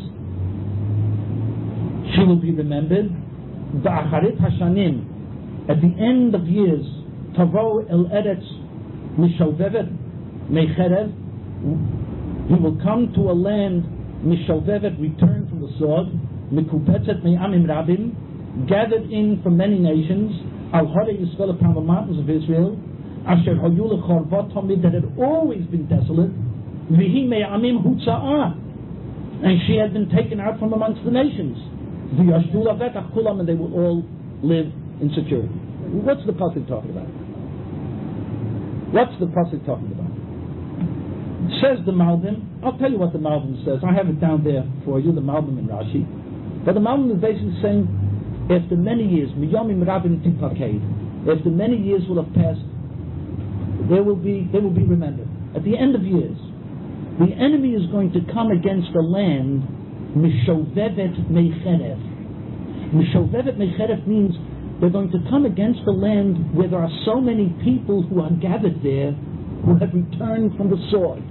she will be remembered. Va'acharit Hashanim, at the end of years, Tavo El Eretz Mishovevet Mecherev, he will come to a land Mishovevet, returned from the sword, Mikubetzet Me'amim Rabim, gathered in from many nations, Al Hore Yisrael, upon the mountains of Israel, Asher Hoyu Lechorvot Hamid, that had always been desolate, Vihi Me'amim Hutza'ah, and she had been taken out from amongst the nations. And they will all live in security. What's the pasuk talking about? What's the pasuk talking about? Says the Malbim. I'll tell you what the Malbim says. I have it down there for you, the Malbim in Rashi. But the Malbim is basically saying, after many years, Miyamim Rabim Tipakeid, after many years will have passed, they will be remembered. At the end of years, the enemy is going to come against the land. Mishovevet Mecherev. Mishovevet Mecherev means they're going to come against the land where there are so many people who are gathered there who have returned from the sword.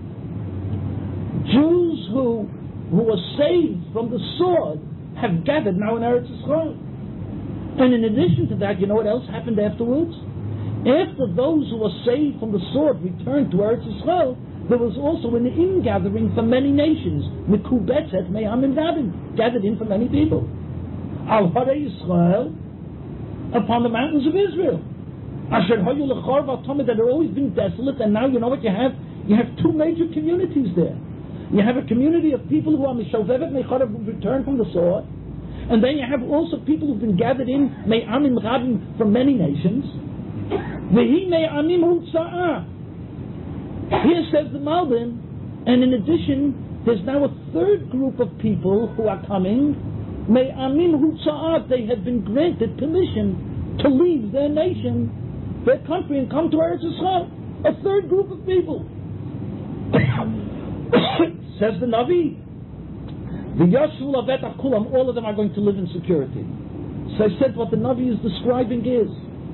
Jews who were saved from the sword have gathered now in Eretz Yisrael. And in addition to that, you know what else happened afterwards? After those who were saved from the sword returned to Eretz Yisrael, there was also an ingathering from many nations, Mikubetzet Me'amim Rabim, gathered in from many people. Al Hare Yisrael, upon the mountains of Israel. Asher Hoyu Lechorvot Hamid, that had always been desolate, and now you know what you have? You have 2 major communities there. You have a community of people who are Mishovevet Mecharev, who returned from the sword, and then you have also people who've been gathered in Me'amim Rabim from many nations. Vehi Me'amim Hutza'ah. Here says the Malbim, and in addition, there's now a 3rd group of people who are coming. Me'amim Hutza'at, they have been granted permission to leave their nation, their country, and come to Eretz Yisrael. A 3rd group of people. Says the Navi, V'yashvu Lavetach Kulam, all of them are going to live in security. So I said what the Navi is describing is,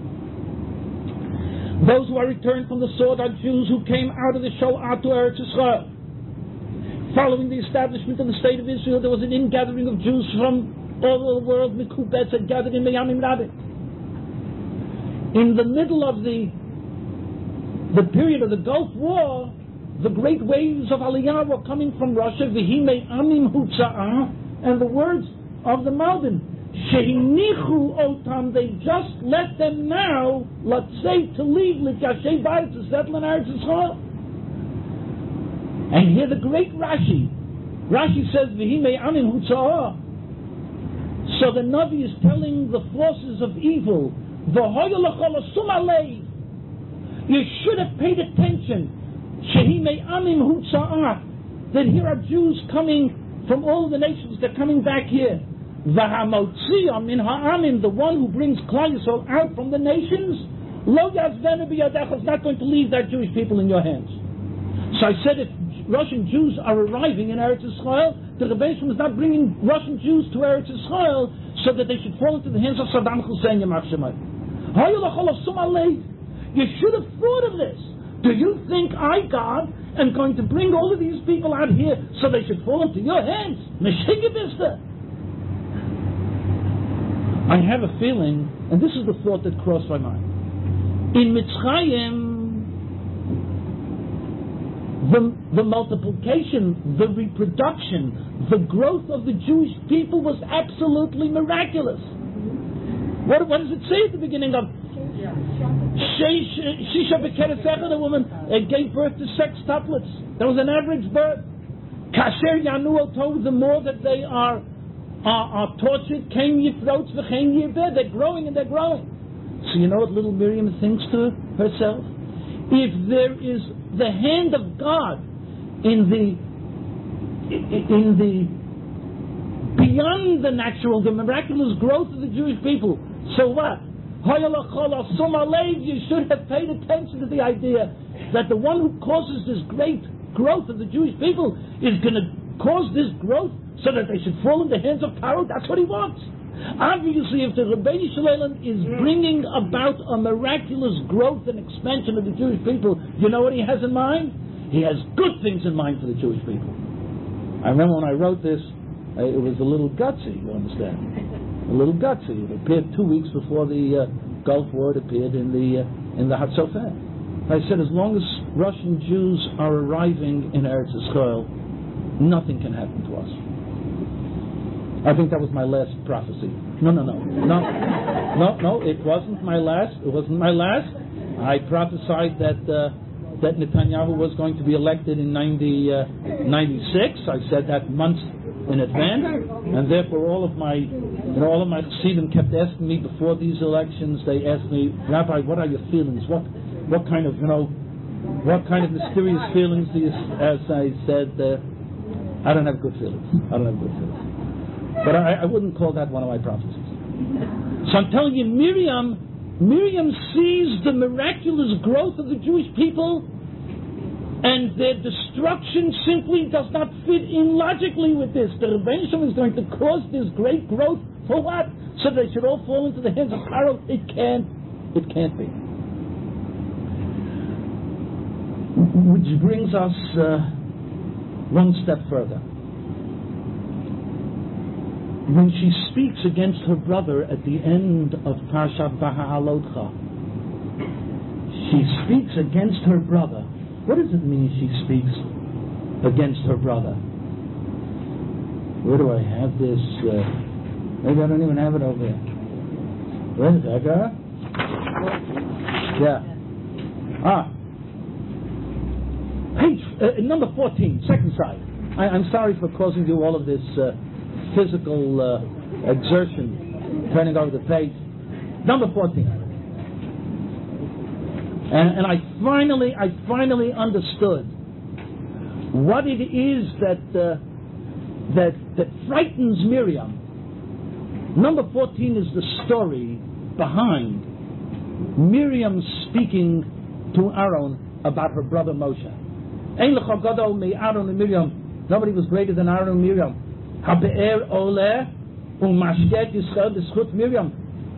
those who are returned from the sword are Jews who came out of the Shoah to Eretz Yisrael. Following the establishment of the state of Israel, there was an ingathering of Jews from all over the world. Mikubetz had gathered in Me'amim Rabim. In the middle of the period of the Gulf War, the great waves of Aliyah were coming from Russia. V'hi Me'amim Hutza'ah, and the words of the Malbim, Shehinichu otam, they just let them now, let's say, to leave L'Kashay Bayit, to settle in Eretz Yisrael. And here the great Rashi says, V'himei amin hutza'ah. So the Navi is telling the forces of evil, you should have paid attention, Shehimei amin hutza'ah, that here are Jews coming from all the nations, they're coming back here. V'hamotziah min ha'amin, the one who brings Klal Yisrael out from the nations, lo yazvenu b'yadecha, is not going to leave that Jewish people in your hands. So I said, if Russian Jews are arriving in Eretz Yisrael, the Rebbe is not bringing Russian Jews to Eretz Yisrael so that they should fall into the hands of Saddam Hussein. You should have thought of this. Do you think I, God, am going to bring all of these people out here so they should fall into your hands? I have a feeling, and this is the thought that crossed my mind. In Mitzrayim, the multiplication, the reproduction, the growth of the Jewish people was absolutely miraculous. What does it say at the beginning of Shisha B'Keresechad? The woman gave birth to sextuplets. There was an average birth. Kasher Yanu Oto, the more that they are tortured, Ken Yifrots V'Chen Yirveh, they're growing and they're growing. So you know what little Miriam thinks to herself? If there is the hand of God in the beyond the natural, the miraculous growth of the Jewish people, so what? You should have paid attention to the idea that the one who causes this great growth of the Jewish people is going to cause this growth so that they should fall in the hands of Pharaoh. That's what he wants. Obviously, if the Rebbeinu Shalom is bringing about a miraculous growth and expansion of the Jewish people, you know what he has in mind? He has good things in mind for the Jewish people. I remember when I wrote this, it was a little gutsy, you understand? A little gutsy. It appeared 2 weeks before the Gulf War. It appeared in the Hatzofeh. I said, as long as Russian Jews are arriving in Eretz Yisrael, nothing can happen to us. I think that was my last prophecy. No, it wasn't my last. I prophesied that Netanyahu was going to be elected in 96. I said that months in advance, and therefore all of my chassidim kept asking me before these elections. They asked me, Rabbi, what are your feelings? What kind of mysterious feelings do you? As I said, I don't have good feelings. But I wouldn't call that one of my prophecies. So I'm telling you, Miriam sees the miraculous growth of the Jewish people, and their destruction simply does not fit in logically with this. The Rebbeinu is going to cause this great growth for what? So they should all fall into the hands of Pharaoh? It can't be. Which brings us one step further. When she speaks against her brother at the end of Parshat Baha'alotcha, she speaks against her brother. What does it mean she speaks against her brother? Where do I have this? Maybe I don't even have it over there. Where is that, girl? Yeah. Page number 14, second side. I'm sorry for causing you all of this physical exertion, turning over the page. Number 14. And I finally understood what it is that frightens Miriam. Number 14 is the story behind Miriam speaking to Aaron about her brother Moshe. Ein lecha gadol me Aaron and Miriam. Nobody was greater than Aaron and Miriam. Habe'er oleh u'mashket Yisrael b'schut Miriam.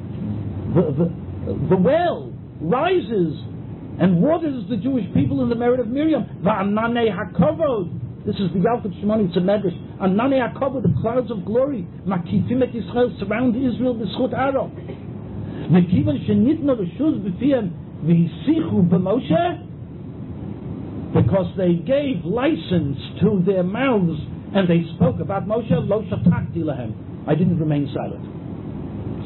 The well rises and waters the Jewish people in the merit of Miriam. Va'ananei hakovod. This is the Yalkut Shimoni. It's a medrash. Ananei hakovod, the clouds of glory, makifim et Yisrael, surround Israel b'schut Aaron. V'kivan shenitno l'shuz b'fiyem v'hisichu b'Moshe, because they gave license to their mouths and they spoke about Moshe. Lo shatakti lahem. I didn't remain silent.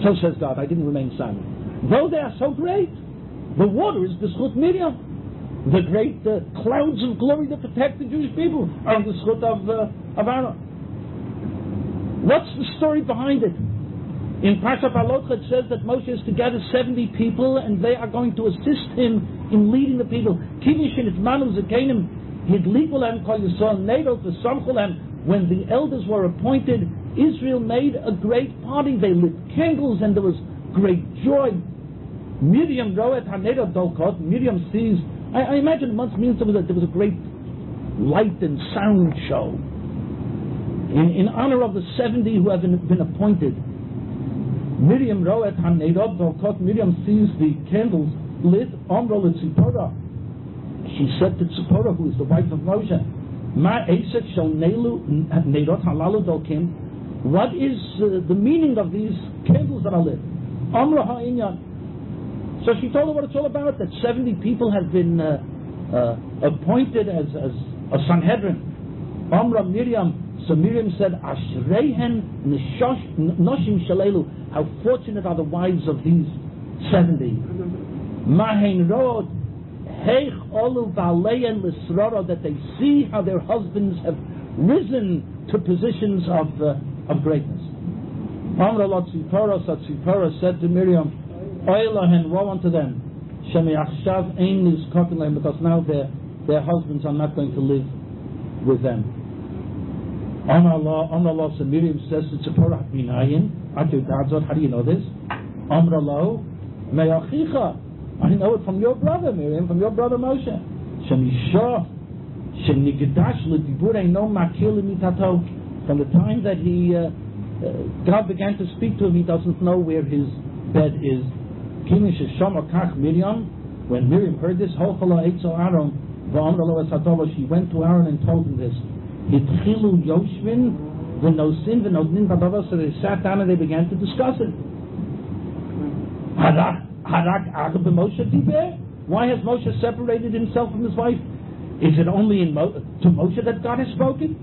So says God, I didn't remain silent. Though they are so great, the water is b'schut Miriam. The great clouds of glory that protect the Jewish people are b'schut of Aaron. What's the story behind it? In Parshat Balotcha it says that Moshe is to gather 70 people and they are going to assist him in leading the people. When the elders were appointed, Israel made a great party. They lit candles and there was great joy. Miriam sees, I imagine it must mean there was a great light and sound show in honor of the 70 who have been appointed. Miriam sees the candles lit. She said to Tzipporah, who is the wife of Moshe, what is the meaning of these candles that are lit? So she told her what it's all about, that 70 people have been appointed as a Sanhedrin. Amra Miriam. So Miriam said, Ashrehen noshim shalelu. How fortunate are the wives of these 70. Mahen rod heich olu baleyen lisrara, that they see how their husbands have risen to positions of greatness. Amra la Tzipora, so Tzipora said to Miriam, Oilahen, woe unto them, Shemi achshav ein nizkokin lehem, because now their husbands are not going to live with them. Amar Allah, so Miriam says to Tzipora, Minayin, how do you know this? Amar Allah, Me'achicha, I know it from your brother, Miriam, from your brother Moshe. Shemisha, Shenigdash l'dibur no makil mitato. From the time that God began to speak to him, he doesn't know where his bed is. When Miriam heard this, she went to Aaron and told him this. So they sat down and they began to discuss it. Why has Moshe separated himself from his wife? Is it only to Moshe that God has spoken?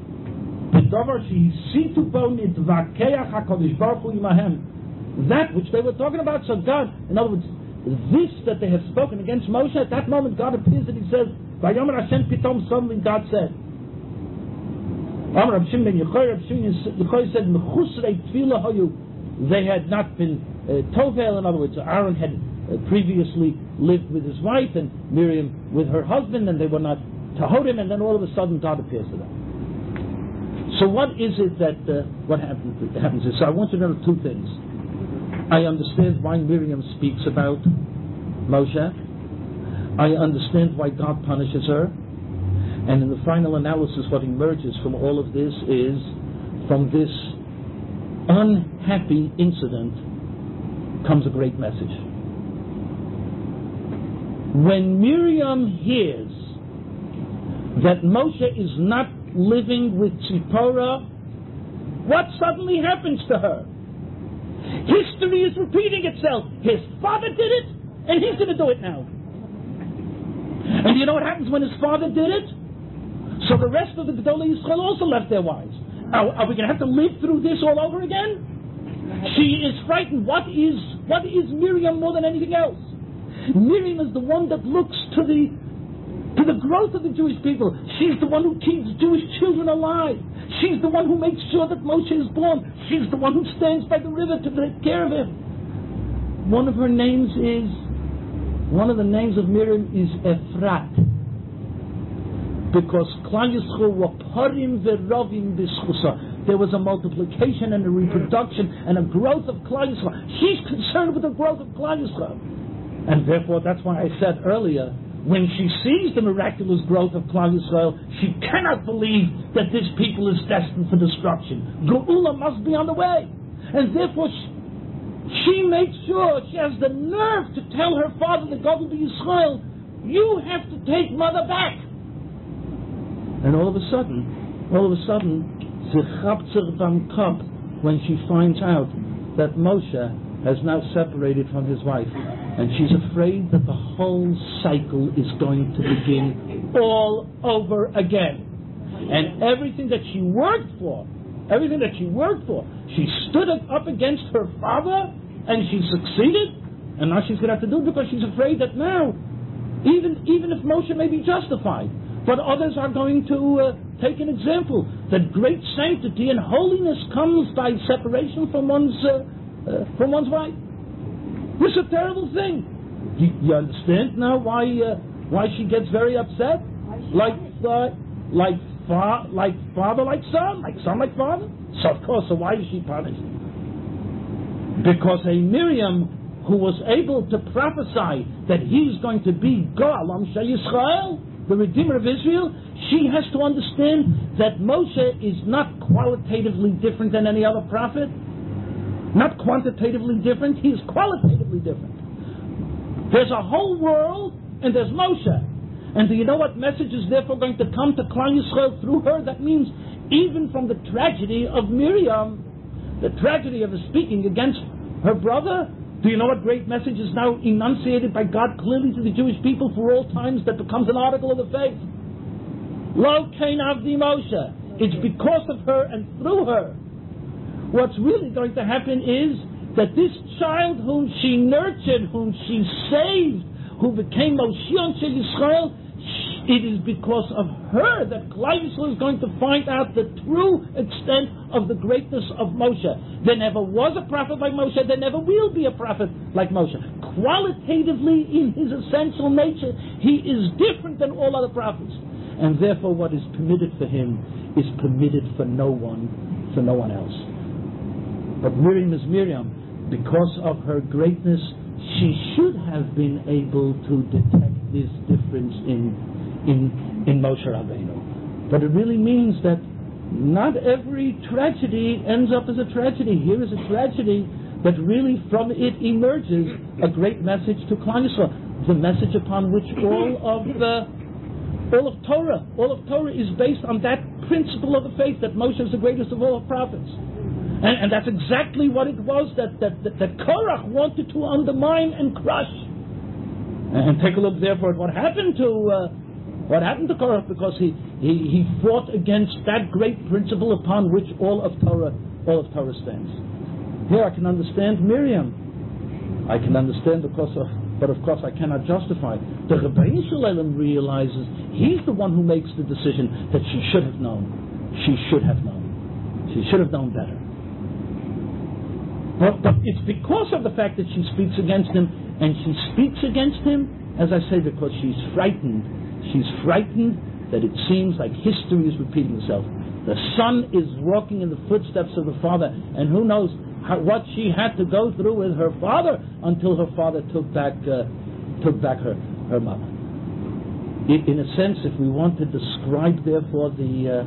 That which they were talking about, so God, in other words, this that they have spoken against Moshe, at that moment God appears and he says, Vayomer Hashem Pitom, suddenly God said, Amar Reb Shimon ben Yochai said, Mechusrei Tefillah Hayu, they had not been Tovel, in other words, Aaron had previously lived with his wife and Miriam with her husband, and they were not Tahorim, and then all of a sudden God appears to them. So what is it that, what happens is, so I want to know two things. I understand why Miriam speaks about Moshe. I understand why God punishes her. And in the final analysis, what emerges from all of this is, from this unhappy incident comes a great message. When Miriam hears that Moshe is not living with Tzipporah, what suddenly happens to her? History is repeating itself. His father did it, and he's going to do it now. And you know what happens when his father did it? So the rest of the Gedolei Yisrael also left their wives. Are we going to have to live through this all over again? She is frightened. What is Miriam more than anything else? Miriam is the one that looks to the growth of the Jewish people. She's the one who keeps Jewish children alive. She's the one who makes sure that Moshe is born. She's the one who stands by the river to take care of him. One of the names of Miriam is Ephrat. Because Klal Yisrael were parim ve'rovim b'schusa. There was a multiplication and a reproduction and a growth of Klal Yisrael. She's concerned with the growth of Klal Yisrael. And therefore, that's why I said earlier, when she sees the miraculous growth of Klal Yisrael, she cannot believe that this people is destined for destruction. Geula must be on the way. And therefore, she makes sure, she has the nerve to tell her father, the God of Yisrael, you have to take mother back. And all of a sudden, when she finds out that Moshe has now separated from his wife, and she's afraid that the whole cycle is going to begin all over again. And everything that she worked for everything that she worked for. She stood up against her father, and she succeeded. And now she's going to have to do it because she's afraid that now, even if Moshe may be justified, but others are going to take an example that great sanctity and holiness comes by separation from one's wife. This is a terrible thing. You understand now why she gets very upset? Like father, like son, like son, like father. So of course, so why is she punished? Because a Miriam who was able to prophesy that he's going to be Go'alam Shel Yisrael, the Redeemer of Israel, she has to understand that Moshe is not qualitatively different than any other prophet, not quantitatively different, he's qualitatively different. There's a whole world, and there's Moshe. And do you know what message is therefore going to come to Klal Yisrael through her? That means even from the tragedy of Miriam, the tragedy of her speaking against her brother, do you know what great message is now enunciated by God clearly to the Jewish people for all times that becomes an article of the faith? Lo Kain Avdi Moshe. It's because of her and through her. What's really going to happen is that this child whom she nurtured, whom she saved, who became Moshiach Shel Yisrael, it is because of her that Klal Yisrael is going to find out the true extent of the greatness of Moshe. There never was a prophet like Moshe. There never will be a prophet like Moshe. Qualitatively, in his essential nature, he is different than all other prophets. And therefore what is permitted for him is permitted for no one else. But Miriam is Miriam. Because of her greatness, she should have been able to detect this difference in Moshe Rabbeinu. But it really means that not every tragedy ends up as a tragedy. Here is a tragedy, but really from it emerges a great message to Klal Yisrael, the message upon which all of Torah is based on that principle of the faith that Moshe is the greatest of all prophets. And that's exactly what it was that Korach wanted to undermine and crush. And take a look therefore at what happened to Korach, because he fought against that great principle upon which all of Torah stands. Here I can understand Miriam. I can understand but of course I cannot justify. The Rebbeinu Shalom realizes he's the one who makes the decision that she should have known. She should have known better. But it's because of the fact that she speaks against him, and she speaks against him, as I say, because she's frightened. She's frightened that it seems like history is repeating itself. The son is walking in the footsteps of the father, and who knows what she had to go through with her father until her father took back her mother. In a sense, if we want to describe, therefore, the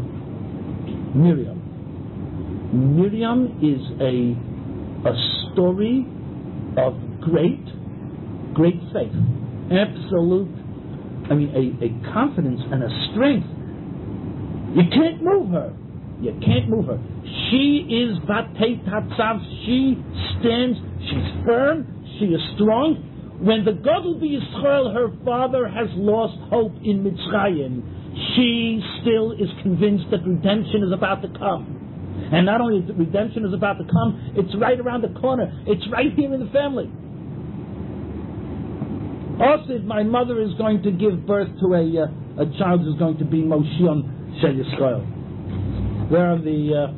Miriam is a story of great faith, absolute, a confidence and a strength. You can't move her. She is Batei Tatzav. She stands, she's firm, she is strong. When the Gadol B'Yisrael, her father, has lost hope in Mitzrayim, she still is convinced that redemption is about to come. And not only that redemption is about to come, it's right around the corner. It's right here in the family. Also, my mother is going to give birth to a child who's going to be Moshiach Shel Yisrael. There are the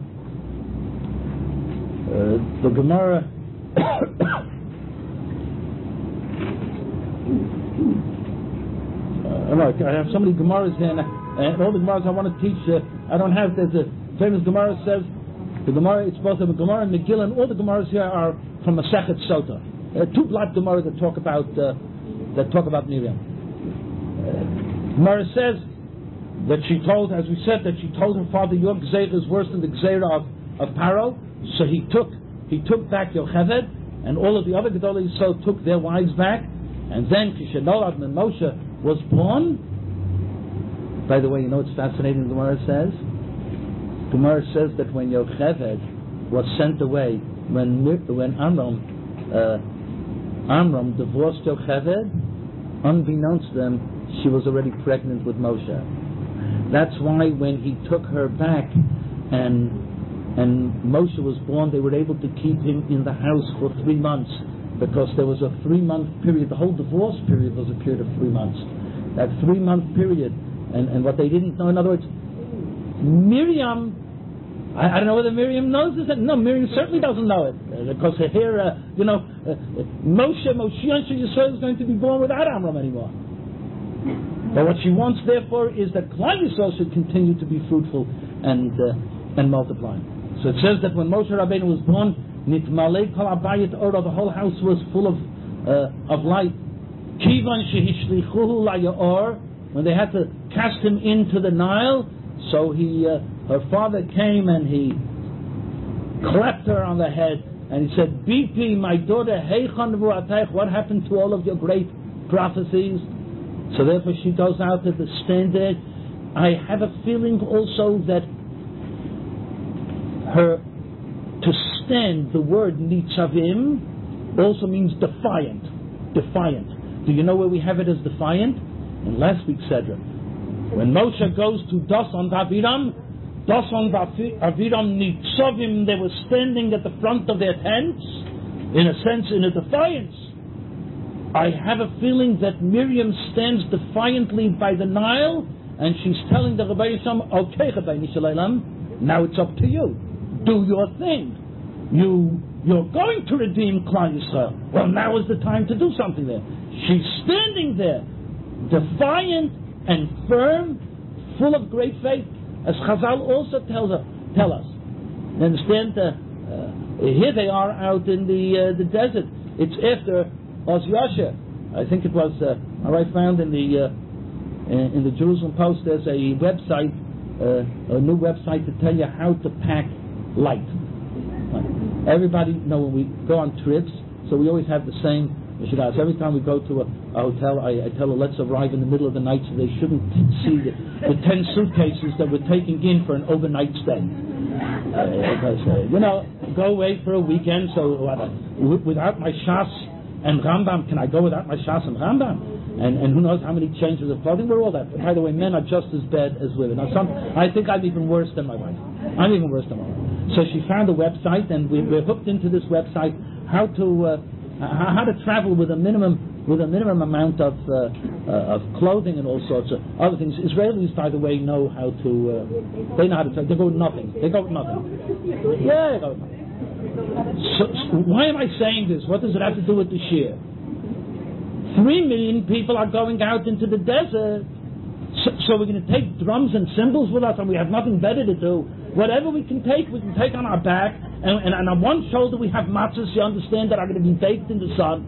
Gemara. I have so many Gemaras here, and all the Gemaras I want to teach, I don't have. There's a famous Gemara says, the Gemara, it's both a Gemara and Megillah, and all the Gemaras here are from Masechet Sota. Two block Gemara that talk about Miriam. Gemara says that she told, as we said, that she told her father, your Gzeira is worse than the Gzeira of Paro. So he took back Yocheved, and all of the other Gedolei Yisrael took their wives back. And then Kishenolad and Moshe was born. By the way, you know what's fascinating? The Gemara says that when Yocheved was sent away, when Amram divorced Yocheved, unbeknownst to them, she was already pregnant with Moshe. That's why when he took her back and and Moshe was born, they were able to keep him in the house for 3 months, because there was a 3-month period. The whole divorce period was a period of 3 months. That 3-month period, and what they didn't know, in other words, Miriam, I don't know whether Miriam knows this. No, Miriam certainly doesn't know it, because here, Moshe Yisrael is going to be born without Amram anymore. But what she wants, therefore, is that Klal Yisrael should continue to be fruitful and multiplying. So it says that when Moshe Rabbeinu was born, Nitmalei Kol Habayit Ora, the whole house was full of light. Kivan Shehishlichuhu LaYaor, when they had to cast him into the Nile, so her father came and he clapped her on the head and he said, Bipi, my daughter, Heichon Vu'atayich, what happened to all of your great prophecies? So therefore she goes out to the stand there. I have a feeling also that to stand, the word Nitzavim also means defiant. Do you know where we have it as defiant? In last week's Sedra. When Moshe goes to Dasan Aviram Nitzavim, they were standing at the front of their tents, in a sense, in a defiance. I have a feeling that Miriam stands defiantly by the Nile, and she's telling the Rabbi Yisham, okay, Rabbi Nishalaylam, now it's up to you. Do your thing. You're going to redeem Klal Yisrael. Well, now is the time to do something there. She's standing there, defiant and firm, full of great faith, as Chazal also tell us. You understand? Here they are out in the desert. It's after Oz Yasha. I think it was. I found in the Jerusalem Post there's a website, a new website to tell you how to pack light. Everybody when we go on trips, so we always have the same. Every time we go to a hotel, I tell her, let's arrive in the middle of the night so they shouldn't see the 10 suitcases that we're taking in for an overnight stay. Go away for a weekend, so without my Shas and Rambam, can I go without my Shas and Rambam? And who knows how many changes of clothing? We're all that. By the way, men are just as bad as women. Now, I think I'm even worse than my wife. So she found a website, and we're hooked into this website, how to travel with a minimum amount of clothing and all sorts of other things. Israelis, by the way, know how to. They know how to travel. They go with nothing. Yeah, they go with nothing. So why am I saying this? What does it have to do with the Shir? 3 million people are going out into the desert. So we're going to take drums and cymbals with us, and we have nothing better to do. Whatever we can take on our back, and on one shoulder we have matzahs, you understand, that are going to be baked in the sun.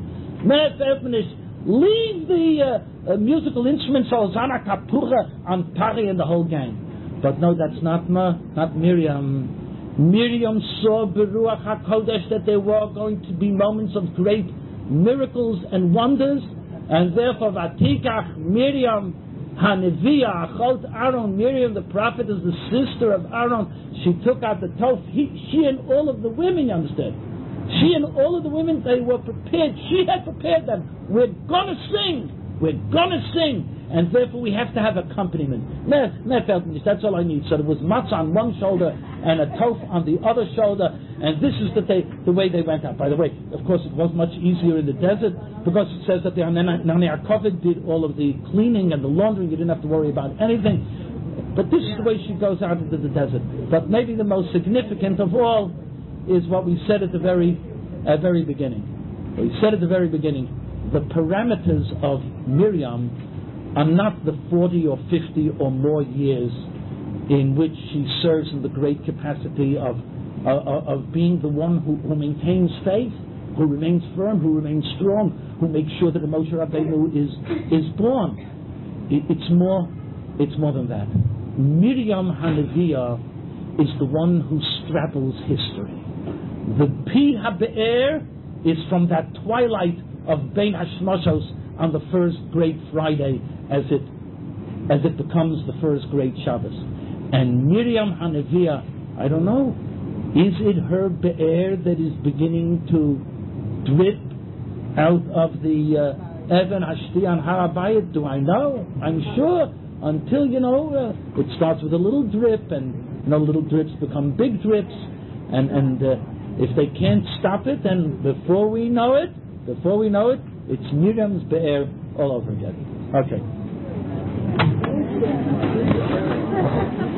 Leave the musical instruments, Ozana Kapucha, and Pari and the whole gang. But no, that's not Miriam. Miriam saw Beruach HaKodesh that there were going to be moments of great miracles and wonders, and therefore Vatikach Miriam Hanevia Achot Aaron, Miriam the prophet is the sister of Aaron. She took out the tof. She and all of the women, you understand? She and all of the women, they were prepared. She had prepared them. We're gonna sing. And therefore we have to have accompaniment. That's all I need. So there was matzah on one shoulder and a tof on the other shoulder, and this is the way they went out. By the way, of course, it was much easier in the desert, because it says that the Nani Yaakov did all of the cleaning and the laundering. You didn't have to worry about anything. But this is the way she goes out into the desert. But maybe the most significant of all is what we said at the very beginning. We said at the very beginning, the parameters of Miriam are not the 40 or 50 or more years in which she serves in the great capacity of being the one who maintains faith, who remains firm, who remains strong, who makes sure that the Moshe Rabbeinu is born. It's more than that. Miriam Hanevia is the one who straddles history. The Pi HaBe'er is from that twilight of Bein Hashmoshos on the first great Friday, as it becomes the first great Shabbos. And Miriam Hanevia, I don't know, is it her Be'er that is beginning to drip out of the Even Hashtiyan Harabayit? Do I know? I'm sure. Until, it starts with a little drip, and little drips become big drips, and if they can't stop it, then before we know it, it's Miriam's Be'er all over again. Okay.